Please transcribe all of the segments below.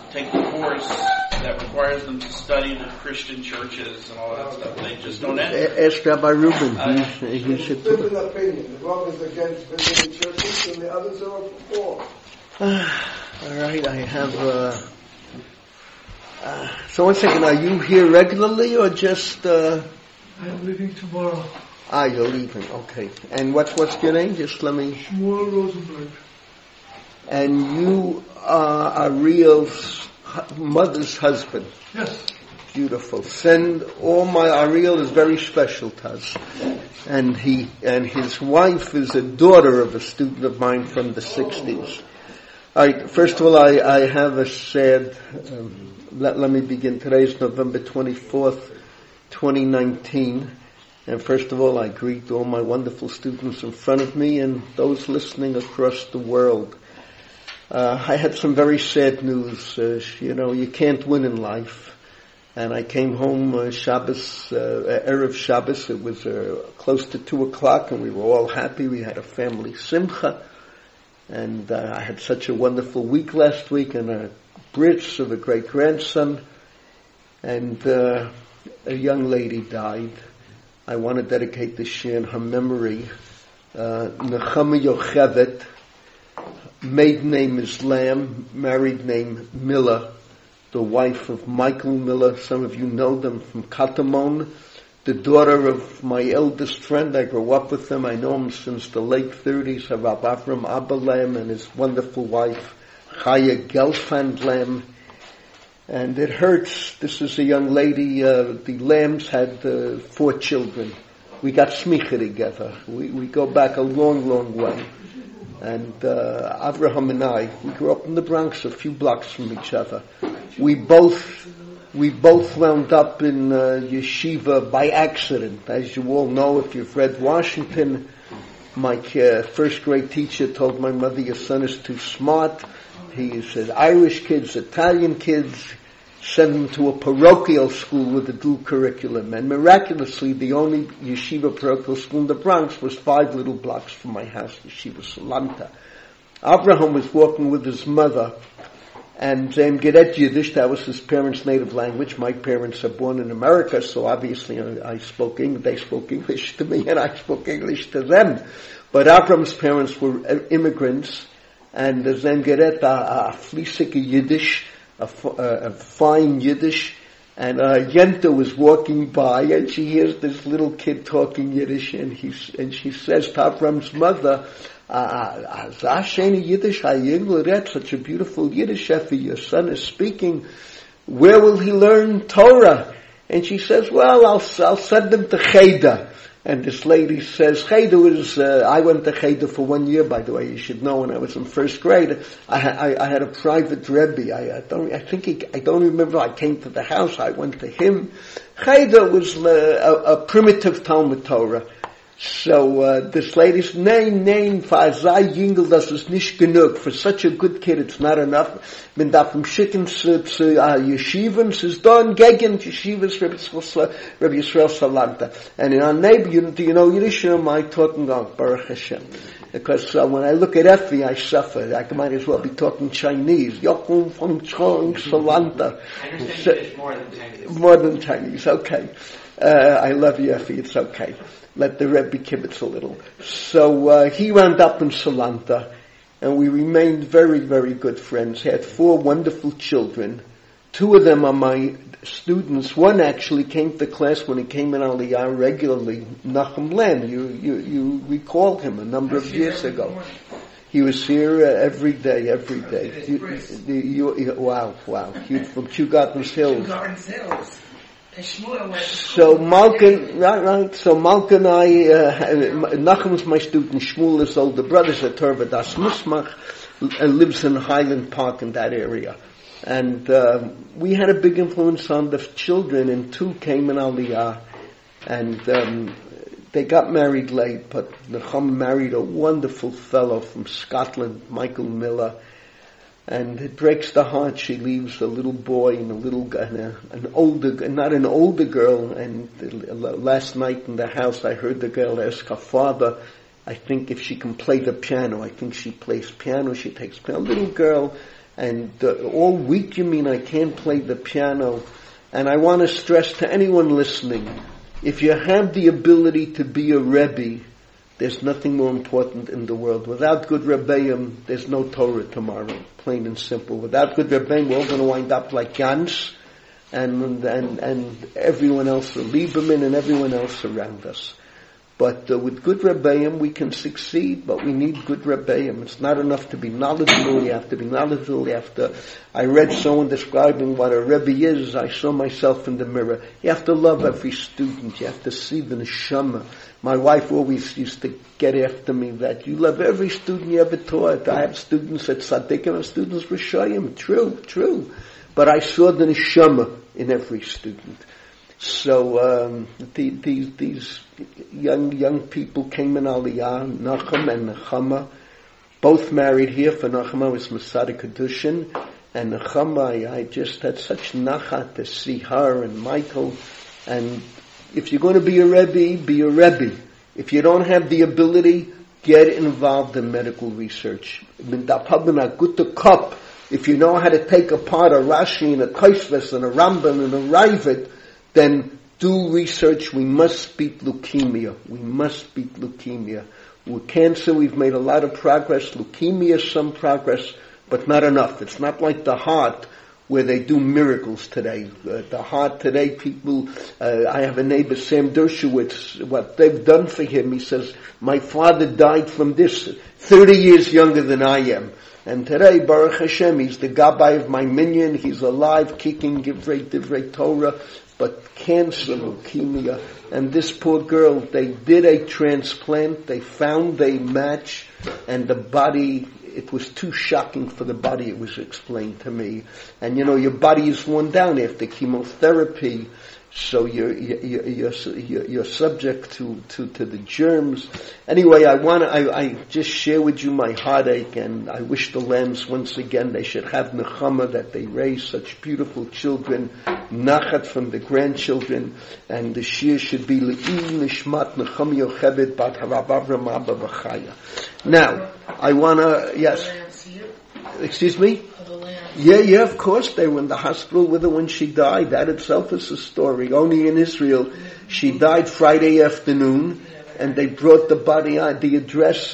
take the course that requires them to study the Christian churches and all that stuff. They just don't enter. Ask Rabbi Rubin. He should. Different opinion. One is against visiting churches, and the others are for. All right, I have. So 1 second. Are you here regularly or just? I'm leaving tomorrow. You're leaving. Okay. And what's your name? Just let me. Shmuel Rosenberg. And you are Ariel's mother's husband. Yes. Beautiful. Send all my Ariel is very special to us. And his wife is a daughter of a student of mine from the 60s. All right, first of all, I have a sad, let me begin. Today is November 24th, 2019. And first of all, I greet all my wonderful students in front of me and those listening across the world. I had some very sad news. You can't win in life. And I came home Shabbos, Erev Shabbos. It was close to 2:00, and we were all happy. We had a family simcha. And I had such a wonderful week last week, and a bris of a great-grandson. And a young lady died. I want to dedicate this shir in her memory. Nechama Yochevet, maiden name is Lamb, married name Miller, the wife of Michael Miller. Some of you know them from Katamon. The daughter of my eldest friend. I grew up with him. I know him since the late 30s. Rav Avram Abba Lamb and his wonderful wife, Chaya Gelfand Lamb. And it hurts. This is a young lady. The Lambs had 4 children. We got smicha together. We go back a long, long way. And Avraham and I, we grew up in the Bronx, a few blocks from each other. We both wound up in yeshiva by accident. As you all know, if you've read Washington, my first grade teacher told my mother, your son is too smart. He said Irish kids, Italian kids, send them to a parochial school with a dual curriculum. And miraculously, the only yeshiva parochial school in the Bronx was 5 little blocks from my house, Yeshiva Salanta. Abraham was walking with his mother, and Geret Yiddish, that was his parents' native language. My parents are born in America, so obviously they spoke English to me, and I spoke English to them. But Abraham's parents were immigrants, and Geret, a fließige Yiddish, a fine Yiddish, and Yenta was walking by, and she hears this little kid talking Yiddish, and she says to Avram's mother, Yiddish, such a beautiful Yiddish, Effie, your son is speaking. Where will he learn Torah? And she says, well, I'll send him to Cheder. And this lady says, Cheder is, I went to Cheder for 1 year, by the way, you should know, when I was in first grade. I had a private Rebbe. I don't remember, I came to the house, I went to him. Cheder was a primitive Talmud Torah. So, this lady's name, Fazai Yingel, das ist nicht genug. For such a good kid, it's not enough. Man darf ihm schicken zu Yeshiven, es ist done gegen Yeshivas, Rabbi Yisrael Salanta. And in our neighbor, do you know Yiddish? Am I talking about Baruch Hashem? Because when I look at Effie, I suffer. I might as well be talking Chinese. Yokum from Chong Salanta. I understand Yiddish more than Chinese. More than Chinese, okay. I love you, Effie, it's okay. Let the Rebbe kibitz a little. So he wound up in Salanta, and we remained very, very good friends. He had 4 wonderful children. 2 of them are my students. One actually came to class when he came in Aliyah regularly, Nachum Len. You recall him a number of years ago. He was here every day. Wow. From Kew Gardens Hills. So Malkin, right. So Malkin and I, Nachum's my student, Shmuel is older brother, is a Torah Das Musmach, and lives in Highland Park in that area. And we had a big influence on the children, and 2 came in Aliyah, and they got married late, but Nachum married a wonderful fellow from Scotland, Michael Miller. And it breaks the heart. She leaves a little boy and not an older girl. And last night in the house, I heard the girl ask her father, I think if she can play the piano. I think she plays piano. She takes piano. A little girl, And all week you mean I can't play the piano? And I want to stress to anyone listening, if you have the ability to be a Rebbe, there's nothing more important in the world. Without good Rebbeim, there's no Torah tomorrow, plain and simple. Without good Rebbeim, we're all going to wind up like Gans and everyone else, Lieberman and everyone else around us. But with good Rebbeim, we can succeed, but we need good Rebbeim. It's not enough to be knowledgeable. You have to be knowledgeable. I read someone describing what a Rebbe is. I saw myself in the mirror. You have to love every student. You have to see the neshama. My wife always used to get after me that you love every student you ever taught. I have students at Tzaddikim and students Rishayim. True. But I saw the neshama in every student. So these young people came in Aliyah, Nachum and Nechama, both married here. For Nechama was Masada Kedushin, and Nechama, I just had such nachat to see her and Michael. And if you're going to be a Rebbe, be a Rebbe. If you don't have the ability, get involved in medical research. If you know how to take apart a Rashi and a Tosfos and a Rambam and a Ravid, then do research. We must beat leukemia. With cancer, we've made a lot of progress. Leukemia, some progress, but not enough. It's not like the heart, where they do miracles today. The heart today, people, I have a neighbor, Sam Dershowitz, what they've done for him, he says, my father died from this, 30 years younger than I am. And today, Baruch Hashem, he's the gabbai of my minyan, he's alive, kicking divrei Torah, but cancer, leukemia, and this poor girl, they did a transplant, they found a match, and the body, it was too shocking for the body, it was explained to me. And your body is worn down after chemotherapy, so you're subject to the germs. Anyway, I just share with you my heartache, and I wish the Lambs once again they should have nechama, that they raise such beautiful children, nachat from the grandchildren, and the shir should be le'i nishmat nechama yochebed bat harav Avram Abba v'chaya. Now, I wanna, yes. Excuse me? Yeah, of course. They were in the hospital with her when she died. That itself is a story. Only in Israel. She died Friday afternoon, and they brought the body on. The address,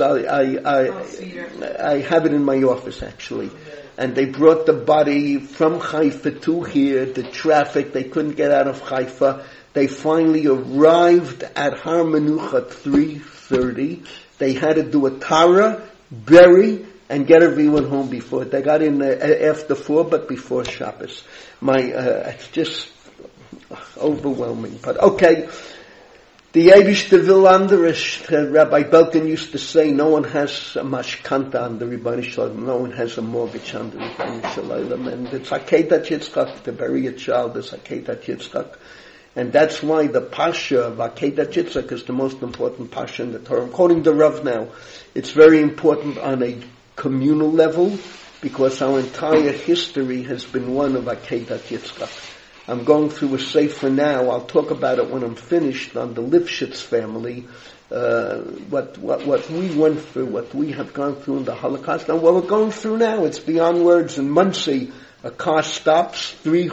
I have it in my office, actually. And they brought the body from Haifa to here. The traffic, they couldn't get out of Haifa. They finally arrived at Har Menucha at 3:30. They had to do a Tara, bury, and get everyone home before. They got in after 4, but before Shabbos. It's just overwhelming. But okay, the Eibishter will under us. Rabbi Belkin used to say, no one has a mashkanta on the Rebbeinu Shalom, no one has a mortgage on the Rebbeinu Shalom. And it's Akedat Yitzchak, to bury a child is Akedat Yitzchak. And that's why the Pasha of Akedat Yitzchak is the most important Pasha in the Torah. I'm quoting the Rav now. It's very important on a communal level, because our entire history has been one of Akedat Yitzchak. I'm going through a sefer now. I'll talk about it when I'm finished on the Lifshitz family. What we went through, what we have gone through in the Holocaust, and what we're going through now. It's beyond words. In Muncie, a car stops. Three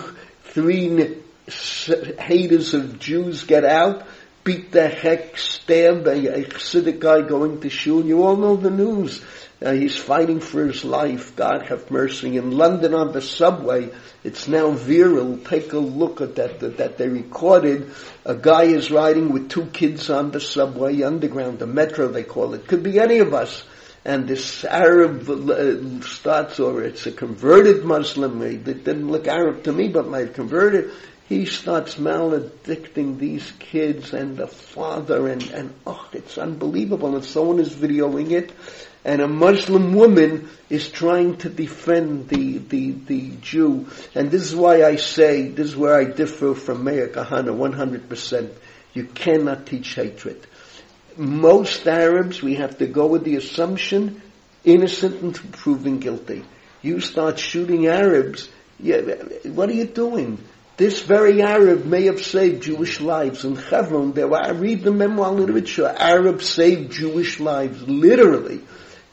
haters of Jews get out, beat the heck, stab a Chassidic guy going to shul. You all know the news. He's fighting for his life. God have mercy. In London on the subway, it's now viral. Take a look at that they recorded. A guy is riding with 2 kids on the subway, underground, the metro they call it. Could be any of us. And this Arab starts, or it's a converted Muslim. It didn't look Arab to me, but might have converted. He starts maledicting these kids and the father, and it's unbelievable. And someone is videoing it. And a Muslim woman is trying to defend the Jew. And this is why I say, this is where I differ from Meir Kahana 100%. You cannot teach hatred. Most Arabs, we have to go with the assumption, innocent until proven guilty. You start shooting Arabs, what are you doing? This very Arab may have saved Jewish lives. In Hebron, I read the memoir literature, Arabs saved Jewish lives, literally.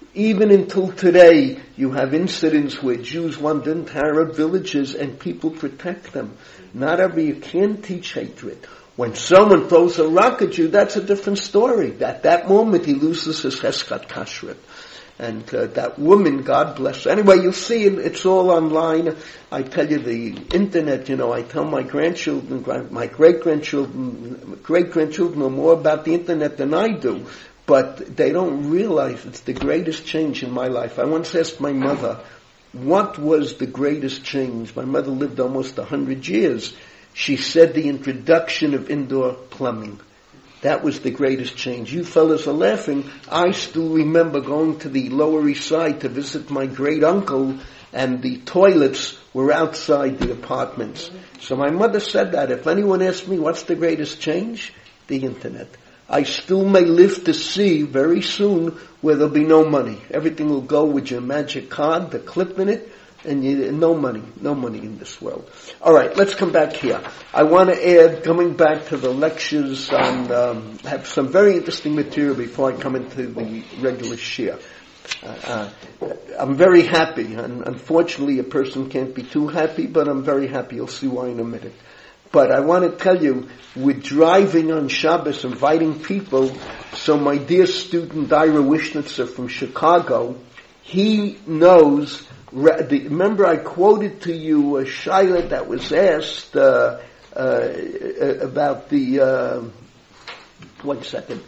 even until today, you have incidents where Jews wander into Arab villages and people protect them. You can't teach hatred. When someone throws a rock at you, that's a different story. At that moment, he loses his Heskat Kashrut. And that woman, God bless her. Anyway, you'll see it's all online. I tell you, the internet, I tell my grandchildren, my great-grandchildren know more about the internet than I do. But they don't realize it's the greatest change in my life. I once asked my mother, what was the greatest change? My mother lived almost 100 years. She said the introduction of indoor plumbing. That was the greatest change. You fellas are laughing. I still remember going to the Lower East Side to visit my great uncle, and the toilets were outside the apartments. So my mother said that. If anyone asks me what's the greatest change, the internet. I still may live to see very soon where there'll be no money. Everything will go with your magic card, the clip in it, and no money in this world. All right, let's come back here. I want to add, coming back to the lectures, on have some very interesting material before I come into the regular shir. I'm very happy, and unfortunately a person can't be too happy, but I'm very happy. You'll see why in a minute. But I want to tell you, with driving on Shabbos, inviting people, so my dear student Ira Wishnitzer from Chicago, he knows. Remember, I quoted to you a shaila that was asked about the. 1 second.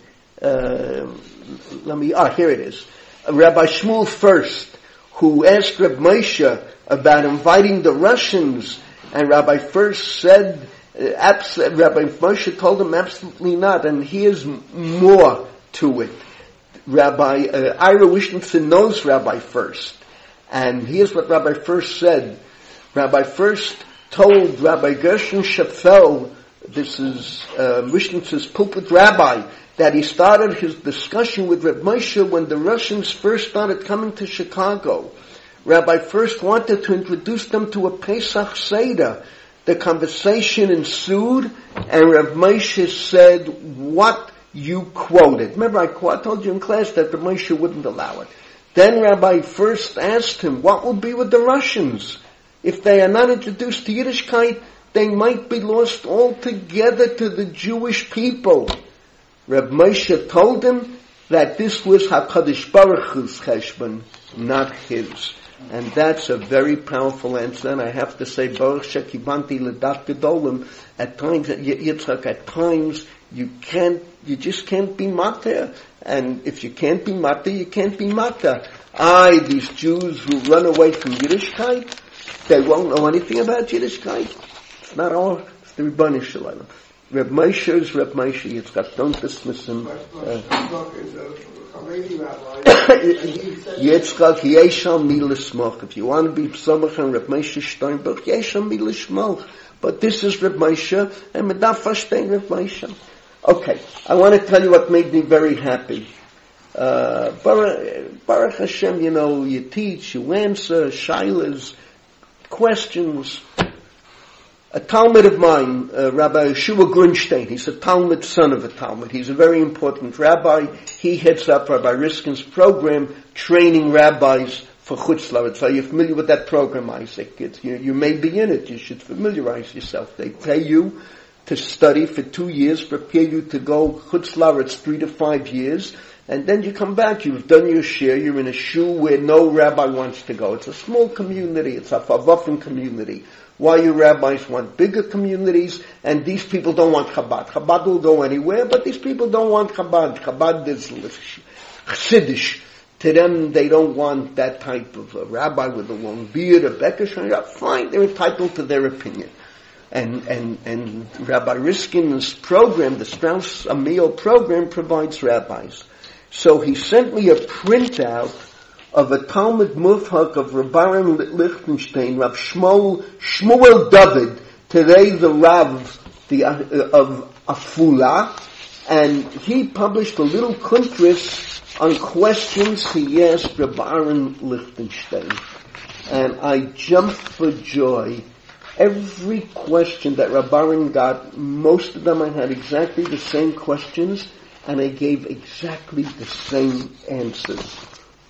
Here it is. Rabbi Shmuel First, who asked Reb Moshe about inviting the Russians, and Rabbi First said, Rabbi Moshe told him absolutely not, and here's more to it. Rabbi Ira Wishnitzer knows Rabbi First. And here's what Rabbi First said. Rabbi First told Rabbi Gershon Shafel, this is Wishnitz's pulpit rabbi, that he started his discussion with Reb Moshe when the Russians first started coming to Chicago. Rabbi First wanted to introduce them to a Pesach Seder. The conversation ensued, and Reb Moshe said what you quoted. Remember, I told you in class that Reb Moshe wouldn't allow it. Then Rabbi First asked him, what will be with the Russians? If they are not introduced to Yiddishkeit, they might be lost altogether to the Jewish people. Reb Moshe told him that this was HaKadosh Baruch Hu's cheshbon, not his. And that's a very powerful answer, and I have to say, Baruch Shekibanti L'dat Gedolim, at times, Yitzchak, at times, you just can't be mater. And if you can't be mater, you can't be mater. These Jews who run away from Yiddishkeit, they won't know anything about Yiddishkeit. It's not all, it's the Rebbeinu Shalom. Reb Moshe is Reb Moshe, Yitzchak, don't dismiss him. Yitzchak, Yesham mi l'smoch. If you want to be Psamach and Reb Moshe Steinberg, Yesham mi l'smoch. But this is Reb Moshe, and Medaf Fashtein Reb Moshe. Okay, I want to tell you what made me very happy. Baruch Hashem, you teach, you answer, shailas, questions. A Talmud of mine, Rabbi Yeshua Grunstein, he's a Talmud, son of a Talmud. He's a very important rabbi. He heads up Rabbi Riskin's program, training rabbis for Chutz La'aretz. Are you familiar with that program, Isaac? You may be in it. You should familiarize yourself. They pay you to study for 2 years, prepare you to go Chutz La'aretz 3 to 5 years, and then you come back. You've done your share. You're in a shul where no rabbi wants to go. It's a small community. It's a Favafim community. Why you rabbis want bigger communities, and these people don't want Chabad. Chabad will go anywhere, but these people don't want Chabad. Chabad is Chassidish. To them, they don't want that type of a rabbi with a long beard, a Bekesh. Fine, they're entitled to their opinion. And Rabbi Riskin's program, the Strauss Amiel program, provides rabbis. So he sent me a printout of a Talmud Mufhak of Rabbarim Lichtenstein, Rav Shmuel David, today the Rav of Afula, and he published a little kuntris on questions he asked Rabbarim Lichtenstein. And I jumped for joy. Every question that Rabbarim got, most of them I had exactly the same questions, and I gave exactly the same answers.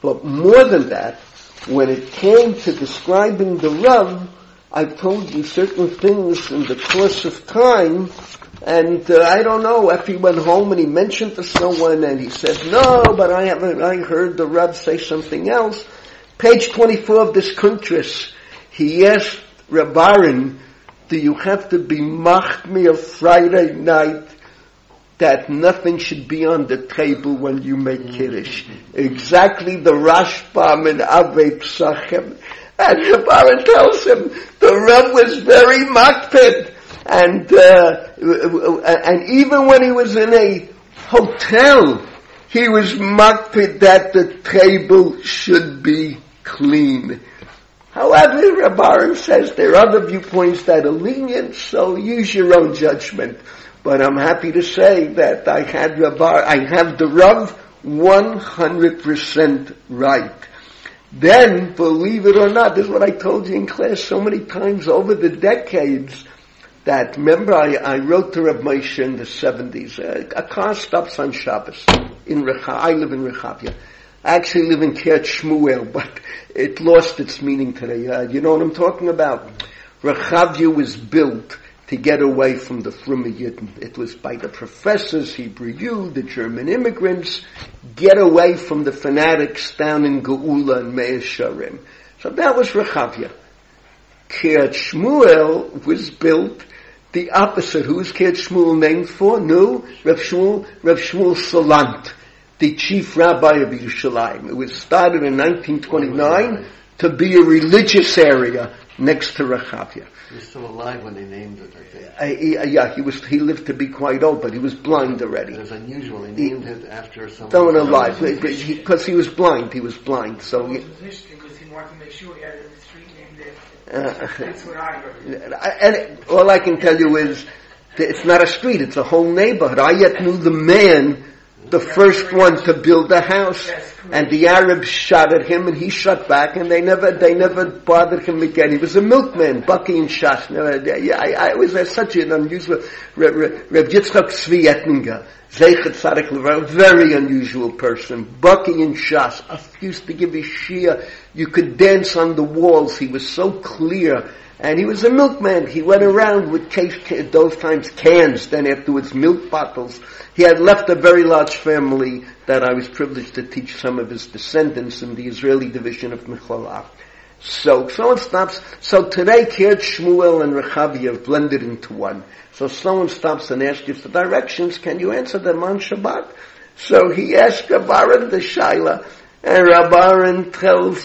But more than that, when it came to describing the Rav, I told you certain things in the course of time, and I don't know if he went home and he mentioned to someone and he said, no, but I heard the Rav say something else. Page 24 of this Kuntris, he asked Reb Aaron, do you have to be machmir Friday night that nothing should be on the table when you make Kiddush? Exactly the Rashbam and Avei Psachim. And Reb Aaron tells him, the Rav was very makpid. And even when he was in a hotel, he was makpid that the table should be clean. However, Reb Aaron says there are other viewpoints that are lenient, so use your own judgment. But I'm happy to say that I have the Rav 100% right. Then, believe it or not, this is what I told you in class so many times over the decades, that, remember, I wrote to Reb Moshe in the 70s, a car stops on Shabbos. I live in Rechavia. I actually live in Kiryat Shmuel, but it lost its meaning today. You know what I'm talking about? Rechavia was built to get away from the Frumme Yidden. It was by the professors, Hebrew Jew, the German immigrants, get away from the fanatics down in Geula and Meir Sharim. So that was Rechavia. Kiryat Shmuel was built the opposite. Who is Kiryat Shmuel named for? No, Rav Shmuel Salant, the chief rabbi of Yerushalayim. It was started in 1929 to be a religious area next to Rechavia. He was still alive when they named it, I think. He lived to be quite old, but he was blind already. It was unusual. He named it after someone. Someone alive, because he was blind. He was blind, so. Because he wanted to make sure he had a street named after. That's what I heard. And all I can tell you is, it's not a street; it's a whole neighborhood. I yet knew the man, the first one to build a house, and the Arabs shot at him, and he shot back, and they never bothered him again. He was a milkman, Bucky and Shas. I was such an unusual, Reb Yitzchak Tzvi Ettinger, Zeichet Tzaddik Levar, a very unusual person. Bucky and Shas used to give his shia. You could dance on the walls. He was so clear. And he was a milkman. He went around with those times cans, then afterwards milk bottles. He had left a very large family that I was privileged to teach some of his descendants in the Israeli division of Mechlala. So someone stops. So today, Kiryat Shmuel and Rechavia have blended into one. So someone stops and asks you for directions. Can you answer them on Shabbat? So he asked Reb Aaron the Shaila, and Reb Aaron tells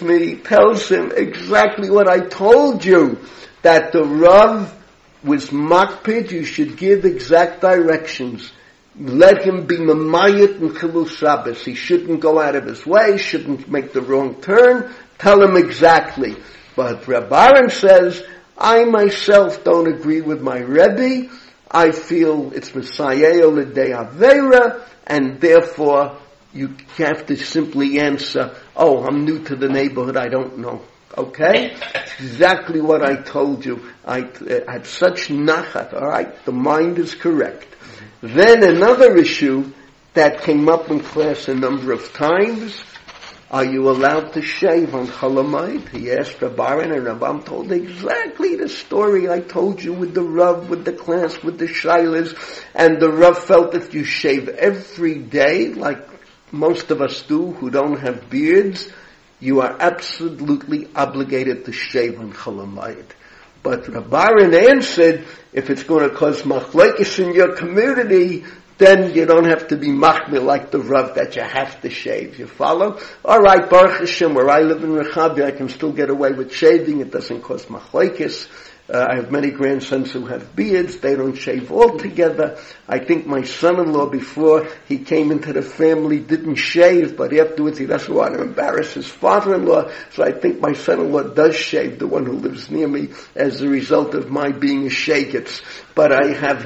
him exactly what I told you. That the Rav was makpid, you should give exact directions. Let him be mamayit and chilul Shabbos. He shouldn't go out of his way, shouldn't make the wrong turn. Tell him exactly. But Reb Aaron says, I myself don't agree with my Rebbe. I feel it's Messiah l'dei Avera, and therefore you have to simply answer, oh, I'm new to the neighborhood, I don't know. Okay? Exactly what I told you. I had such nachat. Alright? The mind is correct. Then another issue that came up in class a number of times. Are you allowed to shave on Cholamayit? He asked Reb Aaron, and Reb Aaron told exactly the story I told you with the Rav, with the class, with the Shilas. And the Rav felt if you shave every day, like most of us do who don't have beards, you are absolutely obligated to shave on Cholamayit. But Reb Aaron answered, if it's going to cause machlokes in your community, then you don't have to be machmir like the Rav that you have to shave. You follow? Alright, Baruch Hashem, where I live in Rechavia, I can still get away with shaving. It doesn't cause machlokes. I have many grandsons who have beards. They don't shave altogether. I think my son-in-law, before he came into the family, didn't shave, but afterwards he doesn't want to embarrass his father-in-law. So I think my son-in-law does shave, the one who lives near me, as a result of my being a sheiketz. But I have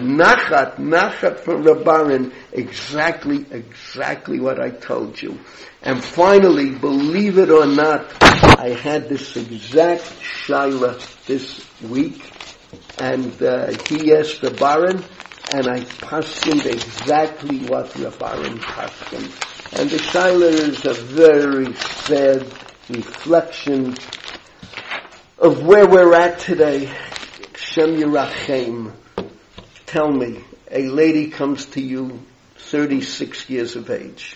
nachat from Reb Aaron, exactly what I told you. And finally, believe it or not, I had this exact shaila this week, and he asked Reb Aaron, and I paskined exactly what Reb Aaron paskined. And the Shaila is a very sad reflection of where we're at today. Shem Yerachem. Tell me, a lady comes to you 36 years of age,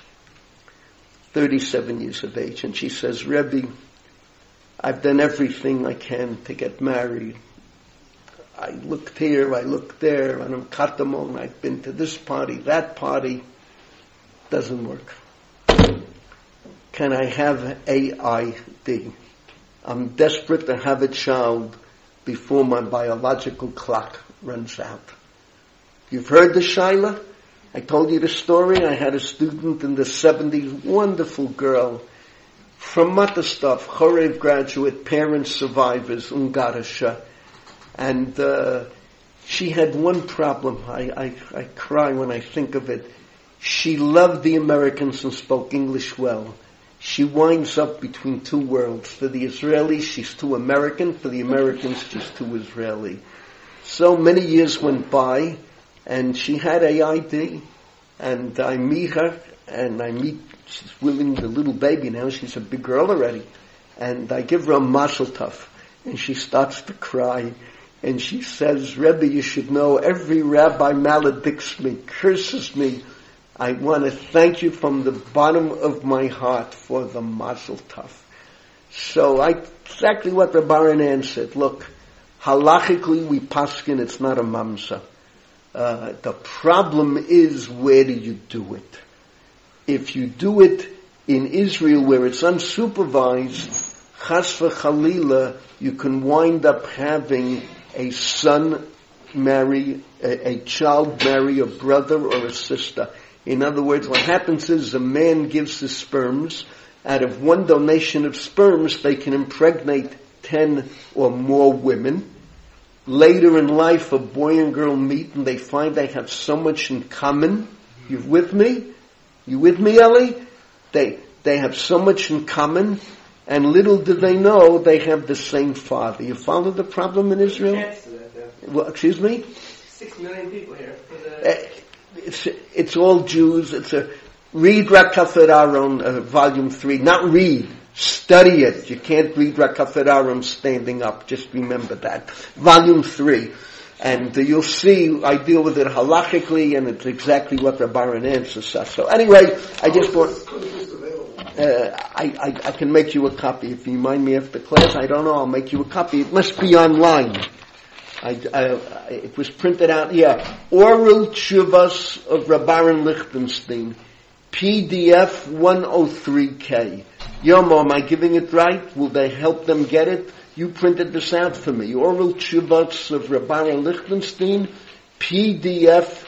37 years of age, and she says, Rebbe, I've done everything I can to get married. I looked here, I looked there, and I'm katamon, I've been to this party, that party. Doesn't work. Can I have AID? I'm desperate to have a child before my biological clock runs out. You've heard the Shaila? I told you the story. I had a student in the 70s, wonderful girl, from Matastov, Chorev graduate, parents, survivors, Ungarisha. And she had one problem. I cry when I think of it. She loved the Americans and spoke English well. She winds up between two worlds. For the Israelis, she's too American. For the Americans, she's too Israeli. So many years went by, and she had AID, and I meet her, she's willing, the little baby now, she's a big girl already, and I give her a mazel tov, and she starts to cry, and she says, Rebbe, you should know, every rabbi maledicts me, curses me. I want to thank you from the bottom of my heart for the mazel tov. So exactly what the Baran said. Look, halachically we paskin, it's not a mamza. The problem is, where do you do it? If you do it in Israel where it's unsupervised, chas v'chalila, you can wind up having a son marry, a child marry a brother or a sister. In other words, what happens is a man gives his sperms. Out of one donation of sperms, they can impregnate 10 or more women. Later in life, a boy and girl meet and they find they have so much in common. You with me? You with me, Ellie? They have so much in common, and little do they know they have the same father. You follow the problem in Israel? Well, excuse me? 6 million people here. It's all Jews. Read Rakafet Aaron, volume 3. Not read. Study it. You can't read Rakafet Aaron standing up. Just remember that. Volume 3. And you'll see I deal with it halachically, and it's exactly what the Baran answers us. So anyway, I just want... I can make you a copy. If you remind me after class, I don't know, I'll make you a copy. It must be online. It was printed out, Oral Tshuvas of Rabbaran Lichtenstein, PDF 103K. Yomo, am I giving it right? Will they help them get it? You printed this out for me. Oral Tshuvas of Rabbaran Lichtenstein, PDF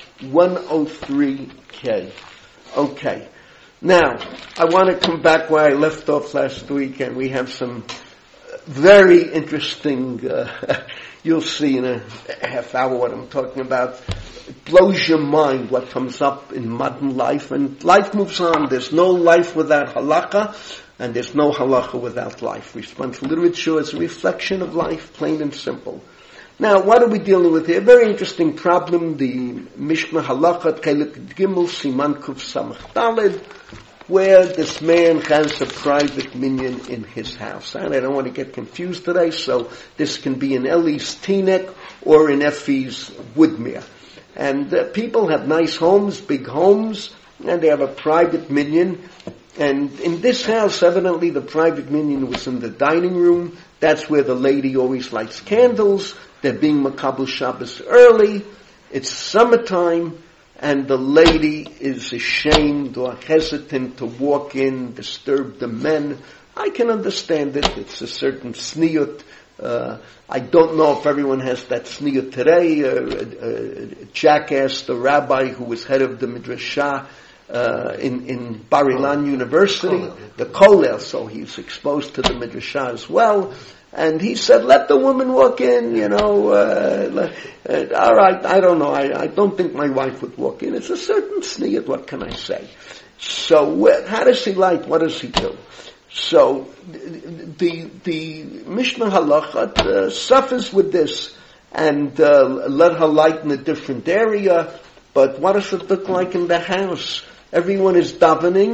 103K. Okay. Now, I want to come back where I left off last week, and we have some very interesting, you'll see in a half hour what I'm talking about. It blows your mind what comes up in modern life, and life moves on. There's no life without halakha, and there's no halakha without life. Responsive literature is a reflection of life, plain and simple. Now, what are we dealing with here? Very interesting problem. The Mishnah Halakha Chelik Gimel Siman Kuf Samach Daled, where this man has a private minyan in his house. And I don't want to get confused today, so this can be in Eli's Teaneck or in Effie's Woodmere. And people have nice homes, big homes, and they have a private minyan. And in this house, evidently the private minyan was in the dining room. That's where the lady always lights candles. They're being Makabel Shabbos early. It's summertime. And the lady is ashamed or hesitant to walk in, disturb the men. I can understand it. It's a certain sniyut. I don't know if everyone has that sniyut today. Jack asked the rabbi who was head of the Midrashah in Bar Ilan University, the Kollel, so he's exposed to the Midrashah as well. And he said, let the woman walk in, all right, I don't know, I don't think my wife would walk in. It's a certain sniyat, what can I say? So, how does he light? What does he do? So, the Mishnah Halakha suffers with this, and let her light in a different area, but what does it look like in the house? Everyone is davening,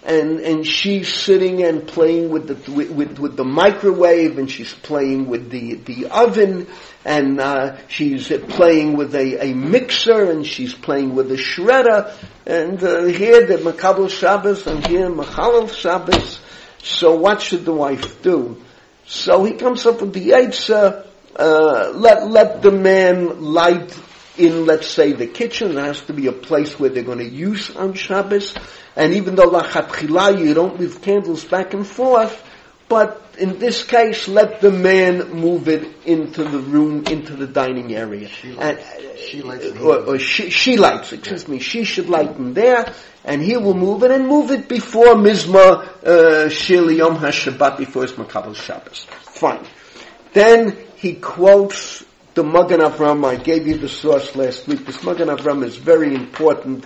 and she's sitting and playing with the microwave, and she's playing with the oven, and she's playing with a mixer, and she's playing with a shredder, and here the Makabel Shabbos, and here Machalel Shabbos. So what should the wife do? So he comes up with the Eitzah, let the man light in, let's say, the kitchen. There has to be a place where they're going to use on Shabbos. And even though lachatchila, you don't leave candles back and forth, but in this case, let the man move it into the room, into the dining area. She should light in there, and he will move it, and move it before Mizmah Shil Yom HaShabbat, before his Makabel Shabbos. Fine. Then he quotes the Magen Avram. I gave you the source last week. This Magen Avram is very important.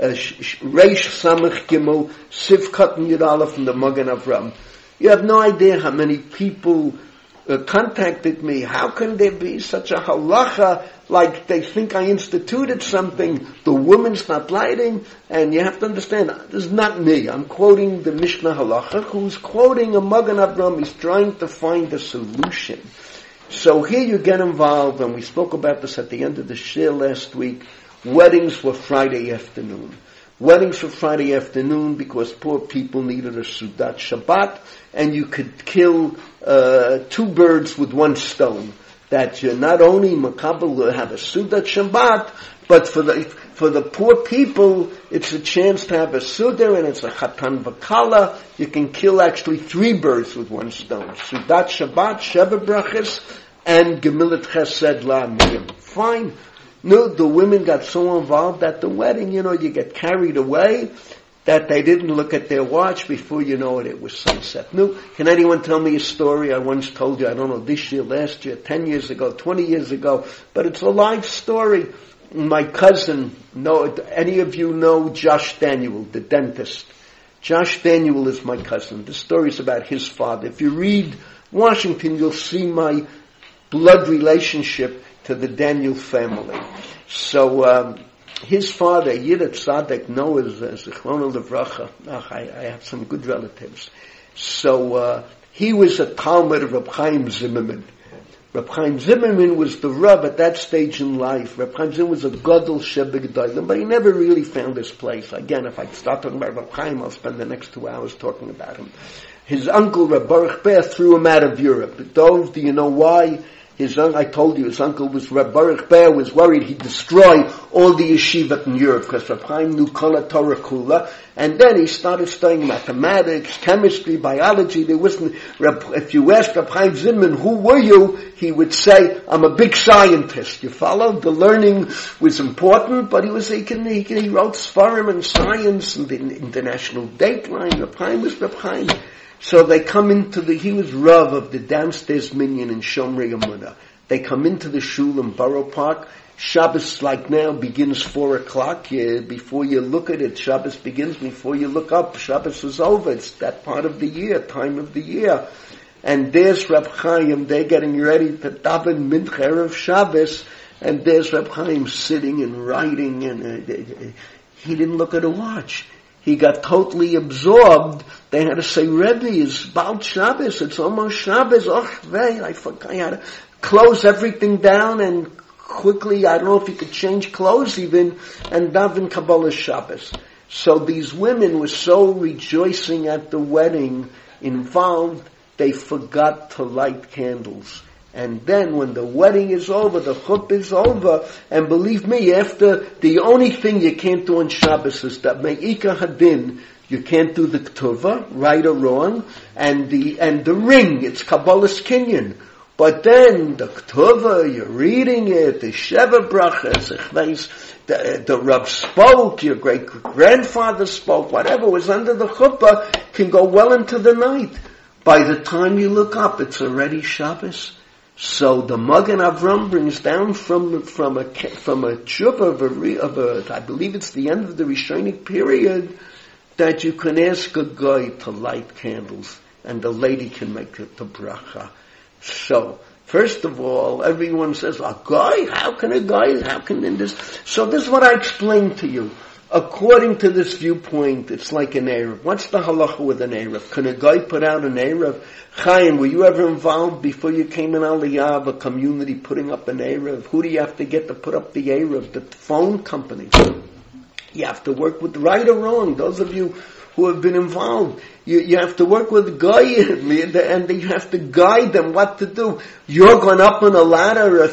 Reish Samech Gimel, Sivkat and Yud Aleph from the Magen Avram. You have no idea how many people contacted me. How can there be such a halacha, like they think I instituted something, the woman's not lighting? And you have to understand, this is not me. I'm quoting the Mishnah Halacha, who's quoting a Magen Avram. He's trying to find a solution. So here you get involved, and we spoke about this at the end of the shir last week. Weddings were Friday afternoon. Weddings were Friday afternoon because poor people needed a Sudat Shabbat, and you could kill 2 birds with 1 stone. That you're not only Makabel will have a Sudat Shabbat, but for the poor people, it's a chance to have a Sudar, and it's a Chatan V'Kala. You can kill actually 3 birds with 1 stone. Sudat Shabbat, Sheva Brachas, and Gemilat Chesed La'amiyim. Fine. No, the women got so involved at the wedding, you get carried away, that they didn't look at their watch. Before you know it was sunset. No, can anyone tell me a story I once told you, I don't know, this year, last year, 10 years ago, 20 years ago, but it's a live story. My cousin, any of you know Josh Daniel, the dentist? Josh Daniel is my cousin. The story is about his father. If you read Washington, you'll see my blood relationship to the Daniel family. So, his father, Yirat Tzadek Noah, Zichrono Levracha. I have some good relatives. So, he was a Talmud of Reb Chaim Zimmerman. Reb Chaim Zimmerman was the Rav at that stage in life. Reb Chaim Zimmerman was a Gadol Shebegdolim, but he never really found his place. Again, if I start talking about Reb Chaim, I'll spend the next 2 hours talking about him. His uncle, Reb Baruch Ber, threw him out of Europe. Dov, do you know why? I told you, his uncle was Reb Baruch Ber, was worried he'd destroy all the yeshivat in Europe, because Reb Chaim knew Kol Torah Kula, and then he started studying mathematics, chemistry, biology. There wasn't, if you asked Reb Chaim Zimmerman, who were you? He would say, I'm a big scientist. You follow? The learning was important, but he wrote Sfarim and science and the international dateline. Reb Chaim was Reb Chaim. So they come he was Rav of the downstairs minyan in Shomrei Emunah. They come into the shul in Borough Park. Shabbos, like now, begins 4:00. Before you look at it, Shabbos begins. Before you look up, Shabbos is over. It's that part of the year, time of the year. And there's Reb Chaim. They're getting ready to daven Mincha Erev Shabbos. And there's Reb Chaim sitting and writing. And he didn't look at a watch. He got totally absorbed. They had to say, Rebbe, it's about Shabbos. It's almost Shabbos. I forgot. I had to close everything down and quickly, I don't know if he could change clothes even, and daven Kabbalah Shabbos. So these women were so rejoicing at the wedding, involved, they forgot to light candles. And then when the wedding is over, the chuppah is over, and believe me, after, the only thing you can't do on Shabbos is that me'ika hadin, you can't do the ketuvah, right or wrong, and the ring, it's Kabbalah's kinyan. But then the ketuvah, you're reading it, the Sheva Brachas, the Rav spoke, your great-grandfather spoke, whatever was under the chuppah can go well into the night. By the time you look up, it's already Shabbos. So the Magen Avram brings down from a tshuva of a, I believe it's the end of the Rishonik period, that you can ask a guy to light candles, and the lady can make it the bracha. So, first of all, everyone says, a guy? How can in this? So this is what I explained to you. according to this viewpoint, it's like an Erev. What's the halacha with an Erev? Can a guy put out an Erev? Chaim, were you ever involved before you came in Aliyah of a community putting up an Erev? Who do you have to get to put up the Erev? The phone company. You have to work with right or wrong. Those of you who have been involved, you have to work with Goyim, and you have to guide them what to do. You're going up on a ladder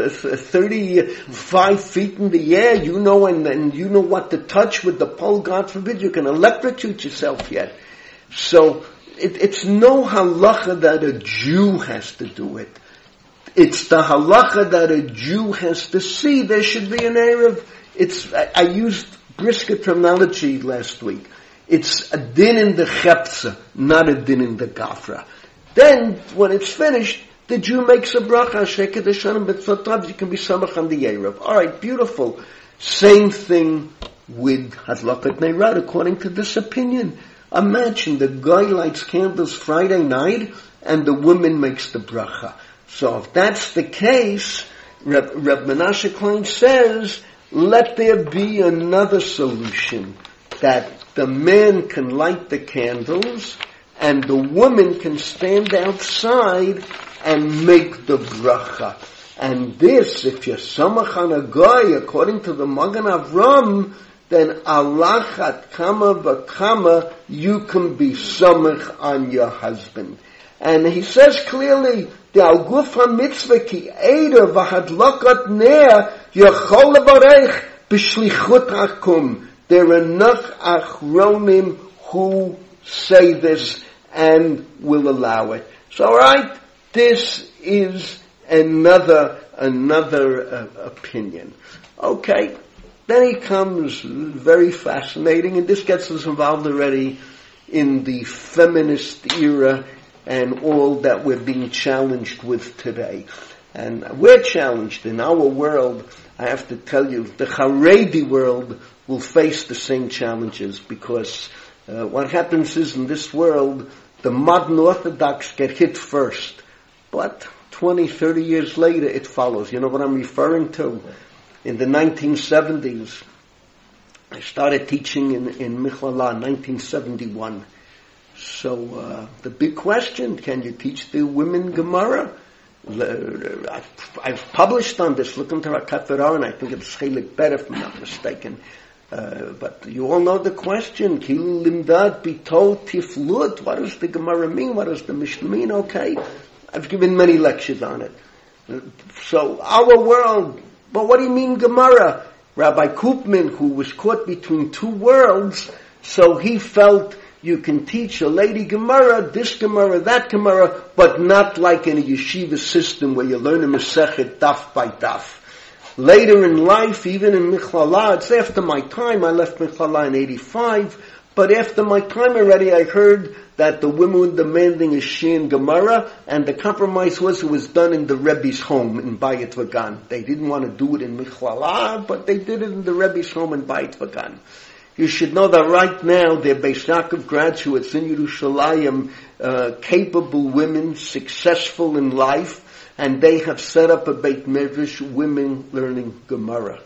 35 feet in the air, you know, and you know what to touch with the pole. God forbid you can electrocute yourself yet. So it's no halacha that a Jew has to do it. It's the halacha that a Jew has to see. There should be an Erev. I used brisket terminology last week. It's a din in the chepza, not a din in the gafra. Then, when it's finished, the Jew makes a bracha, sheket hashanim b'tzotav, you can be samach on the Erev. Alright, beautiful. Same thing with hadlakat neirad, according to this opinion. Imagine the guy lights candles Friday night, and the woman makes the bracha. So if that's the case, Reb Menashe Klein says, let there be another solution, that the man can light the candles, and the woman can stand outside and make the bracha. And this, if you're samach on a guy, according to the Magen Avram, then alachat kama v'kama, you can be samach on your husband. And he says clearly, the Al-Guf HaMitzvah ki Eider v'hadlakat ner yachol levarech b'shlichut hakum. There are enough achronim who say this and will allow it. So, alright, this is another opinion. Okay, then he comes, very fascinating, and this gets us involved already in the feminist era and all that we're being challenged with today. And we're challenged in our world. I have to tell you, the Haredi world will face the same challenges, because what happens is, in this world, the modern Orthodox get hit first. But 20, 30 years later, it follows. You know what I'm referring to? In the 1970s, I started teaching in Michlala in 1971. So the big question, can you teach the women Gemara? I've published on this. Look into Rakat V'Aron. I think it's Chelik Bet, if I'm not mistaken. But you all know the question. Kil limdad bito tiflut. What does the Gemara mean? What does the Mishnah mean? Okay. I've given many lectures on it. So our world, but what do you mean Gemara? Rabbi Koopman, who was caught between two worlds, so he felt you can teach a lady Gemara, this Gemara, that Gemara, but not like in a yeshiva system where you learn a Masechet daf by daf. Later in life, even in Michlala, it's after my time, I left Michlala in 85, but after my time already, I heard that the women were demanding a Shin Gemara, and the compromise was it was done in the Rebbe's home in Bayit Vagan. They didn't want to do it in Michlala, but they did it in the Rebbe's home in Bayit Vagan. You should know that right now they're Beis Yaakov graduates in Yerushalayim, capable women, successful in life, and they have set up a Beit Medrash, women learning Gemara.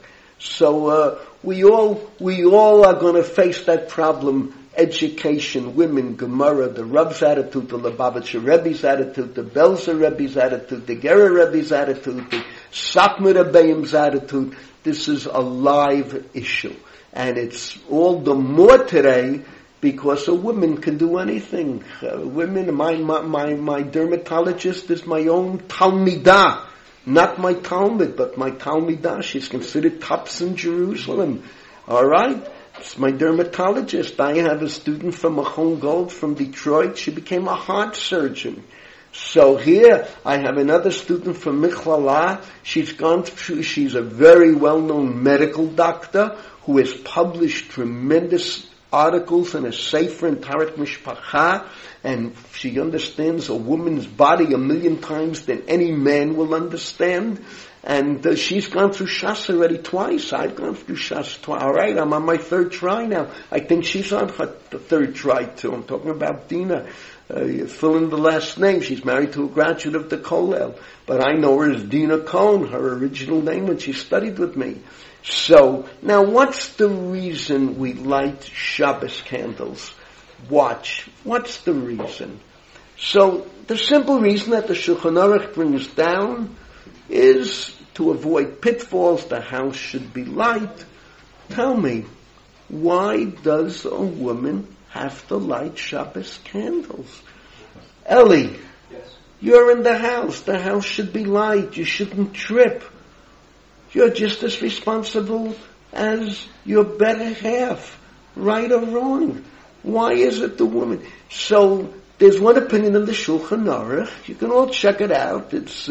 So we all are going to face that problem. Education, women, Gemara, the Rav's attitude, the Lubavitcher Rebbe's attitude, the Belzer Rebbe's attitude, the Gerer Rebbe's attitude, the Satmar Rebbeim's attitude. This is a live issue. And it's all the more today because a woman can do anything. Women, my dermatologist is my own Talmidah. Not my Talmud, but my Talmidah. She's considered tops in Jerusalem. Alright? It's my dermatologist. I have a student from Machon Gold from Detroit. She became a heart surgeon. So here, I have another student from Michlala. She's a very well-known medical doctor who has published tremendous articles in a Sefer in Taret Mishpacha, and she understands a woman's body 1,000,000 times than any man will understand. And she's gone through Shas already twice. I've gone through Shas twice. All right, I'm on my third try now. I think she's on her third try too. I'm talking about Dina. Fill in the last name. She's married to a graduate of the Kollel. But I know her as Dina Cohn, her original name when she studied with me. So, now what's the reason we light Shabbos candles? Watch. What's the reason? So, the simple reason that the Shulchan Aruch brings down is to avoid pitfalls. The house should be light. Tell me, why does a woman have to light Shabbos candles? Ellie, you're in the house. The house should be light. You shouldn't trip. You're just as responsible as your better half, right or wrong. Why is it the woman? So, there's one opinion in the Shulchan Aruch. You can all check it out. It's,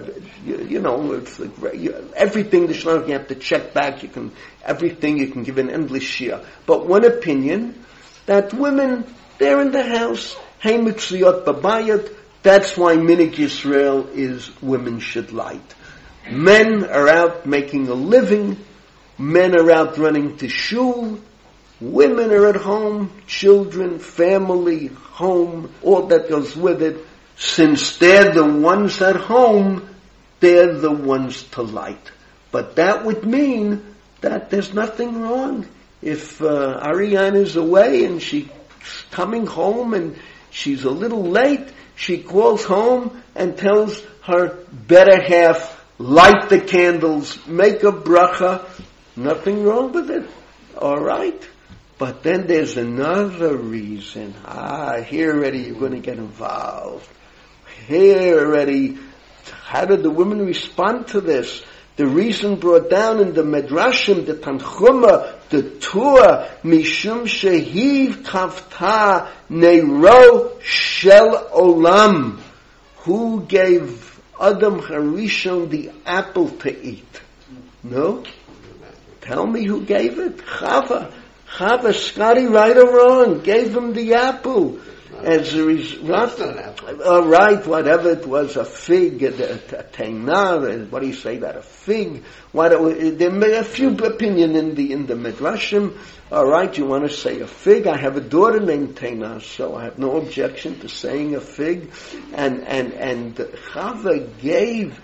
it's everything the Shulchan Aruch you have to check back. Everything you can give an endless shia. But one opinion, that women, they're in the house, hey mitzvot babayot, that's why Minig Yisrael is women should light. Men are out making a living, men are out running to shul, women are at home, children, family, home, all that goes with it. Since they're the ones at home, they're the ones to light. But that would mean that there's nothing wrong. If Ariane is away and she's coming home and she's a little late, she calls home and tells her better half, light the candles, make a bracha. Nothing wrong with it. All right? But then there's another reason. Here already you're going to get involved. Here already, how did the women respond to this? The reason brought down in the Medrashim, the Tanchuma, the Torah, Mishum Shehiv Kavta Neiro Shel Olam. Who gave Adam Harishon the apple to eat? No? Tell me who gave it? Chava, Scotty, right or wrong, gave him the apple. As a result, right, whatever it was, a fig, a teina, what do you say that, a fig? There may a few opinion in the Midrashim. All right, you want to say a fig? I have a daughter named Teina, so I have no objection to saying a fig. And Chava gave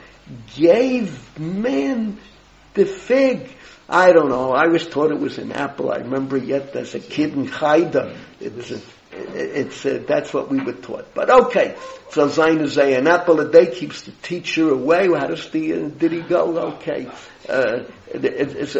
man the fig. I don't know. I was taught it was an apple. I remember yet as a kid in Chayda. That's what we were taught. But okay. So Zayin is an apple a day keeps the teacher away. How does did he go? Okay. It's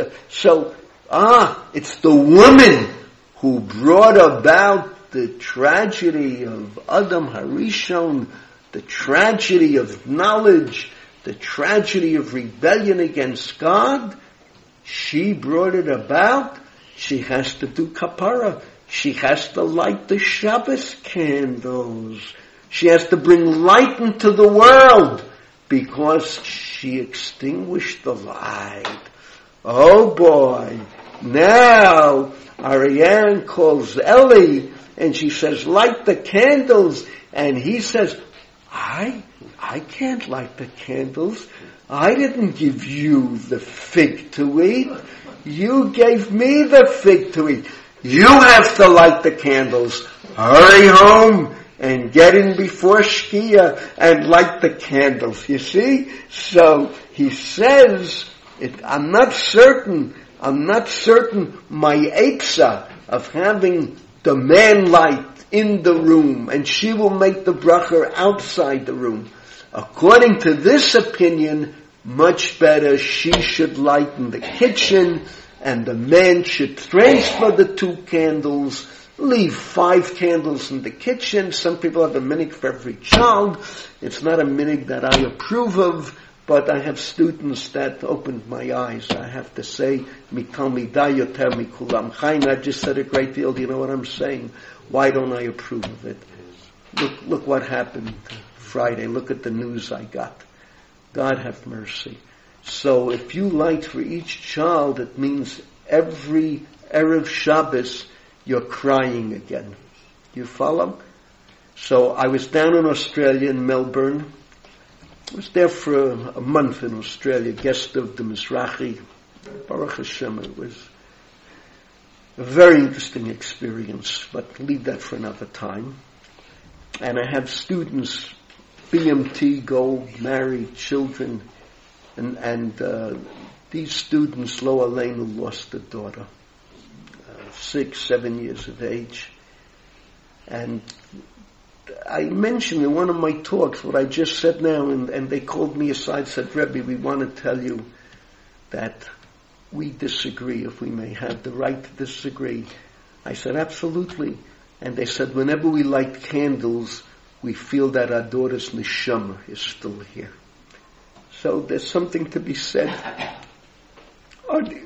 the woman who brought about the tragedy of Adam Harishon, the tragedy of knowledge, the tragedy of rebellion against God. She brought it about. She has to do kapara. She has to light the Shabbos candles. She has to bring light into the world because she extinguished the light. Oh boy. Now, Ariane calls Ellie and she says, light the candles. And he says, I can't light the candles. I didn't give you the fig to eat. You gave me the fig to eat. You have to light the candles. Hurry home and get in before Shkia and light the candles. You see? So he says, I'm not certain my Eitzah of having the man light in the room and she will make the bracha outside the room. According to this opinion, much better she should light in the kitchen and the man should transfer the 2 candles, leave 5 candles in the kitchen. Some people have a minig for every child. It's not a minig that I approve of, but I have students that opened my eyes. I have to say, Mikal Midah Yoter Mikulam. Chaim, I just said a great deal. Do you know what I'm saying? Why don't I approve of it? Look what happened Friday. Look at the news I got. God have mercy. So if you light for each child, it means every Erev Shabbos you're crying again. You follow? So I was down in Australia, in Melbourne, I was there for a month in Australia, guest of the Mizrahi. Baruch Hashem, it was a very interesting experience, but leave that for another time. And I have students, BMT, go, marry, children, and these students, Lo Aleinu, lost a daughter, 6-7 years of age. And I mentioned in one of my talks what I just said now, and they called me aside, said, Rebbe, we want to tell you that we disagree, if we may have the right to disagree. I said, absolutely. And they said, whenever we light candles, we feel that our daughter's neshama is still here. So there's something to be said on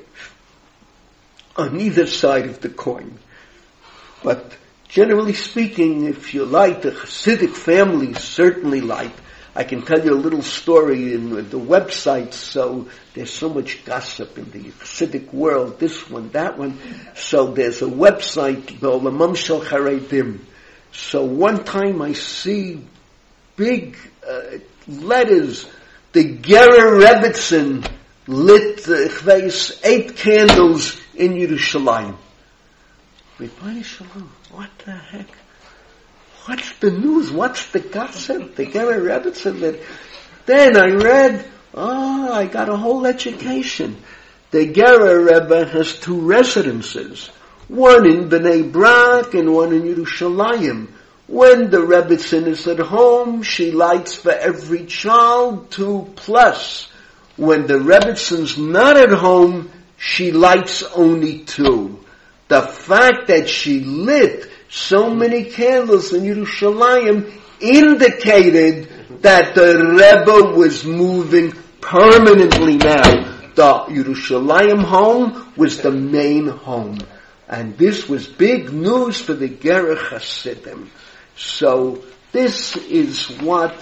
either side of the coin. But generally speaking, if you light, the Hasidic families certainly light. I can tell you a little story in the websites, so there's so much gossip in the Hasidic world, this one, that one. So there's a website, the Olamam Shel Charedim. So one time I see big letters, the Gerer Rebbitzin lit 8 candles in Yerushalayim. Ribono Shel Olam, what the heck? What's the news? What's the gossip? The Gerer Rebbitzin lit. Then I read, I got a whole education. The Gerer Rebbe has 2 residences. One in Bnei Brak and one in Yerushalayim. When the Rebbitzin is at home, she lights for every child 2+. When the Rebbitzin's not at home, she lights only 2. The fact that she lit so many candles in Yerushalayim indicated that the Rebbe was moving permanently now. The Yerushalayim home was the main home. And this was big news for the Gerer Hasidim. So this is what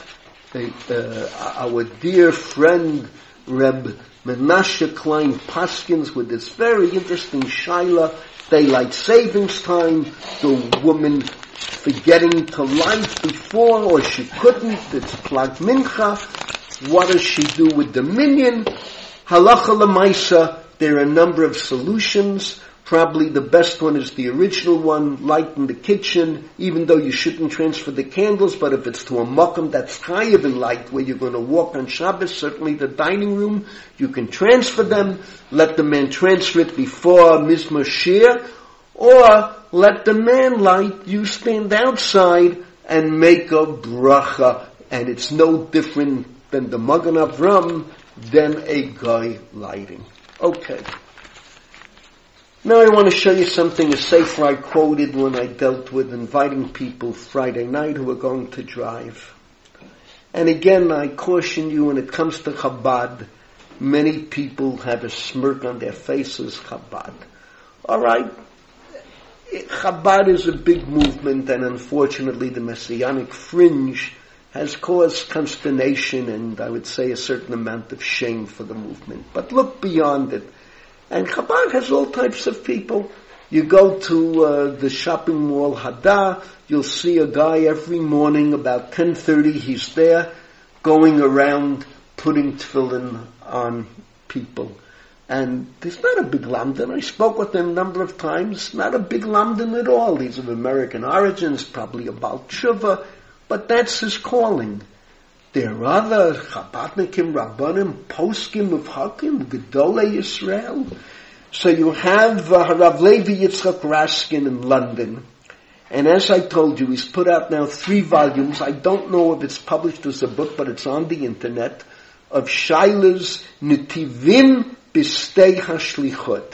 our dear friend Reb Menashe Klein Paskins with this very interesting shaila, daylight savings time, the woman forgetting to light before or she couldn't, it's plag mincha, what does she do with the minyan? Halacha l'maisa, there are a number of solutions. Probably the best one is the original one, light in the kitchen, even though you shouldn't transfer the candles, but if it's to a makom that's chayav in light, where you're going to walk on Shabbos, certainly the dining room, you can transfer them, let the man transfer it before Mizmor Shir, or let the man light, you stand outside and make a bracha, and it's no different than the Magen Avram, than a guy lighting. Okay. Now I want to show you something, a sefer I quoted when I dealt with inviting people Friday night who were going to drive. And again, I caution you when it comes to Chabad, many people have a smirk on their faces, Chabad. Alright, Chabad is a big movement, and unfortunately the Messianic fringe has caused consternation and I would say a certain amount of shame for the movement. But look beyond it. And Chabad has all types of people. You go to the shopping mall Hada, you'll see a guy every morning about 10:30, he's there going around putting tefillin on people. And there's not a big lamdan. I spoke with him a number of times. Not a big lamdan at all. He's of American origins, probably a Baal Tshuva, but that's his calling. There are other Chabadnikim, Rabbanim, Poskim of Hakim, Gedolei Yisrael. So you have Rav Levi Yitzchak Raskin in London. And as I told you, he's put out now 3 volumes. I don't know if it's published as a book, but it's on the internet, of Shailas Netivim Bistei HaShlichut.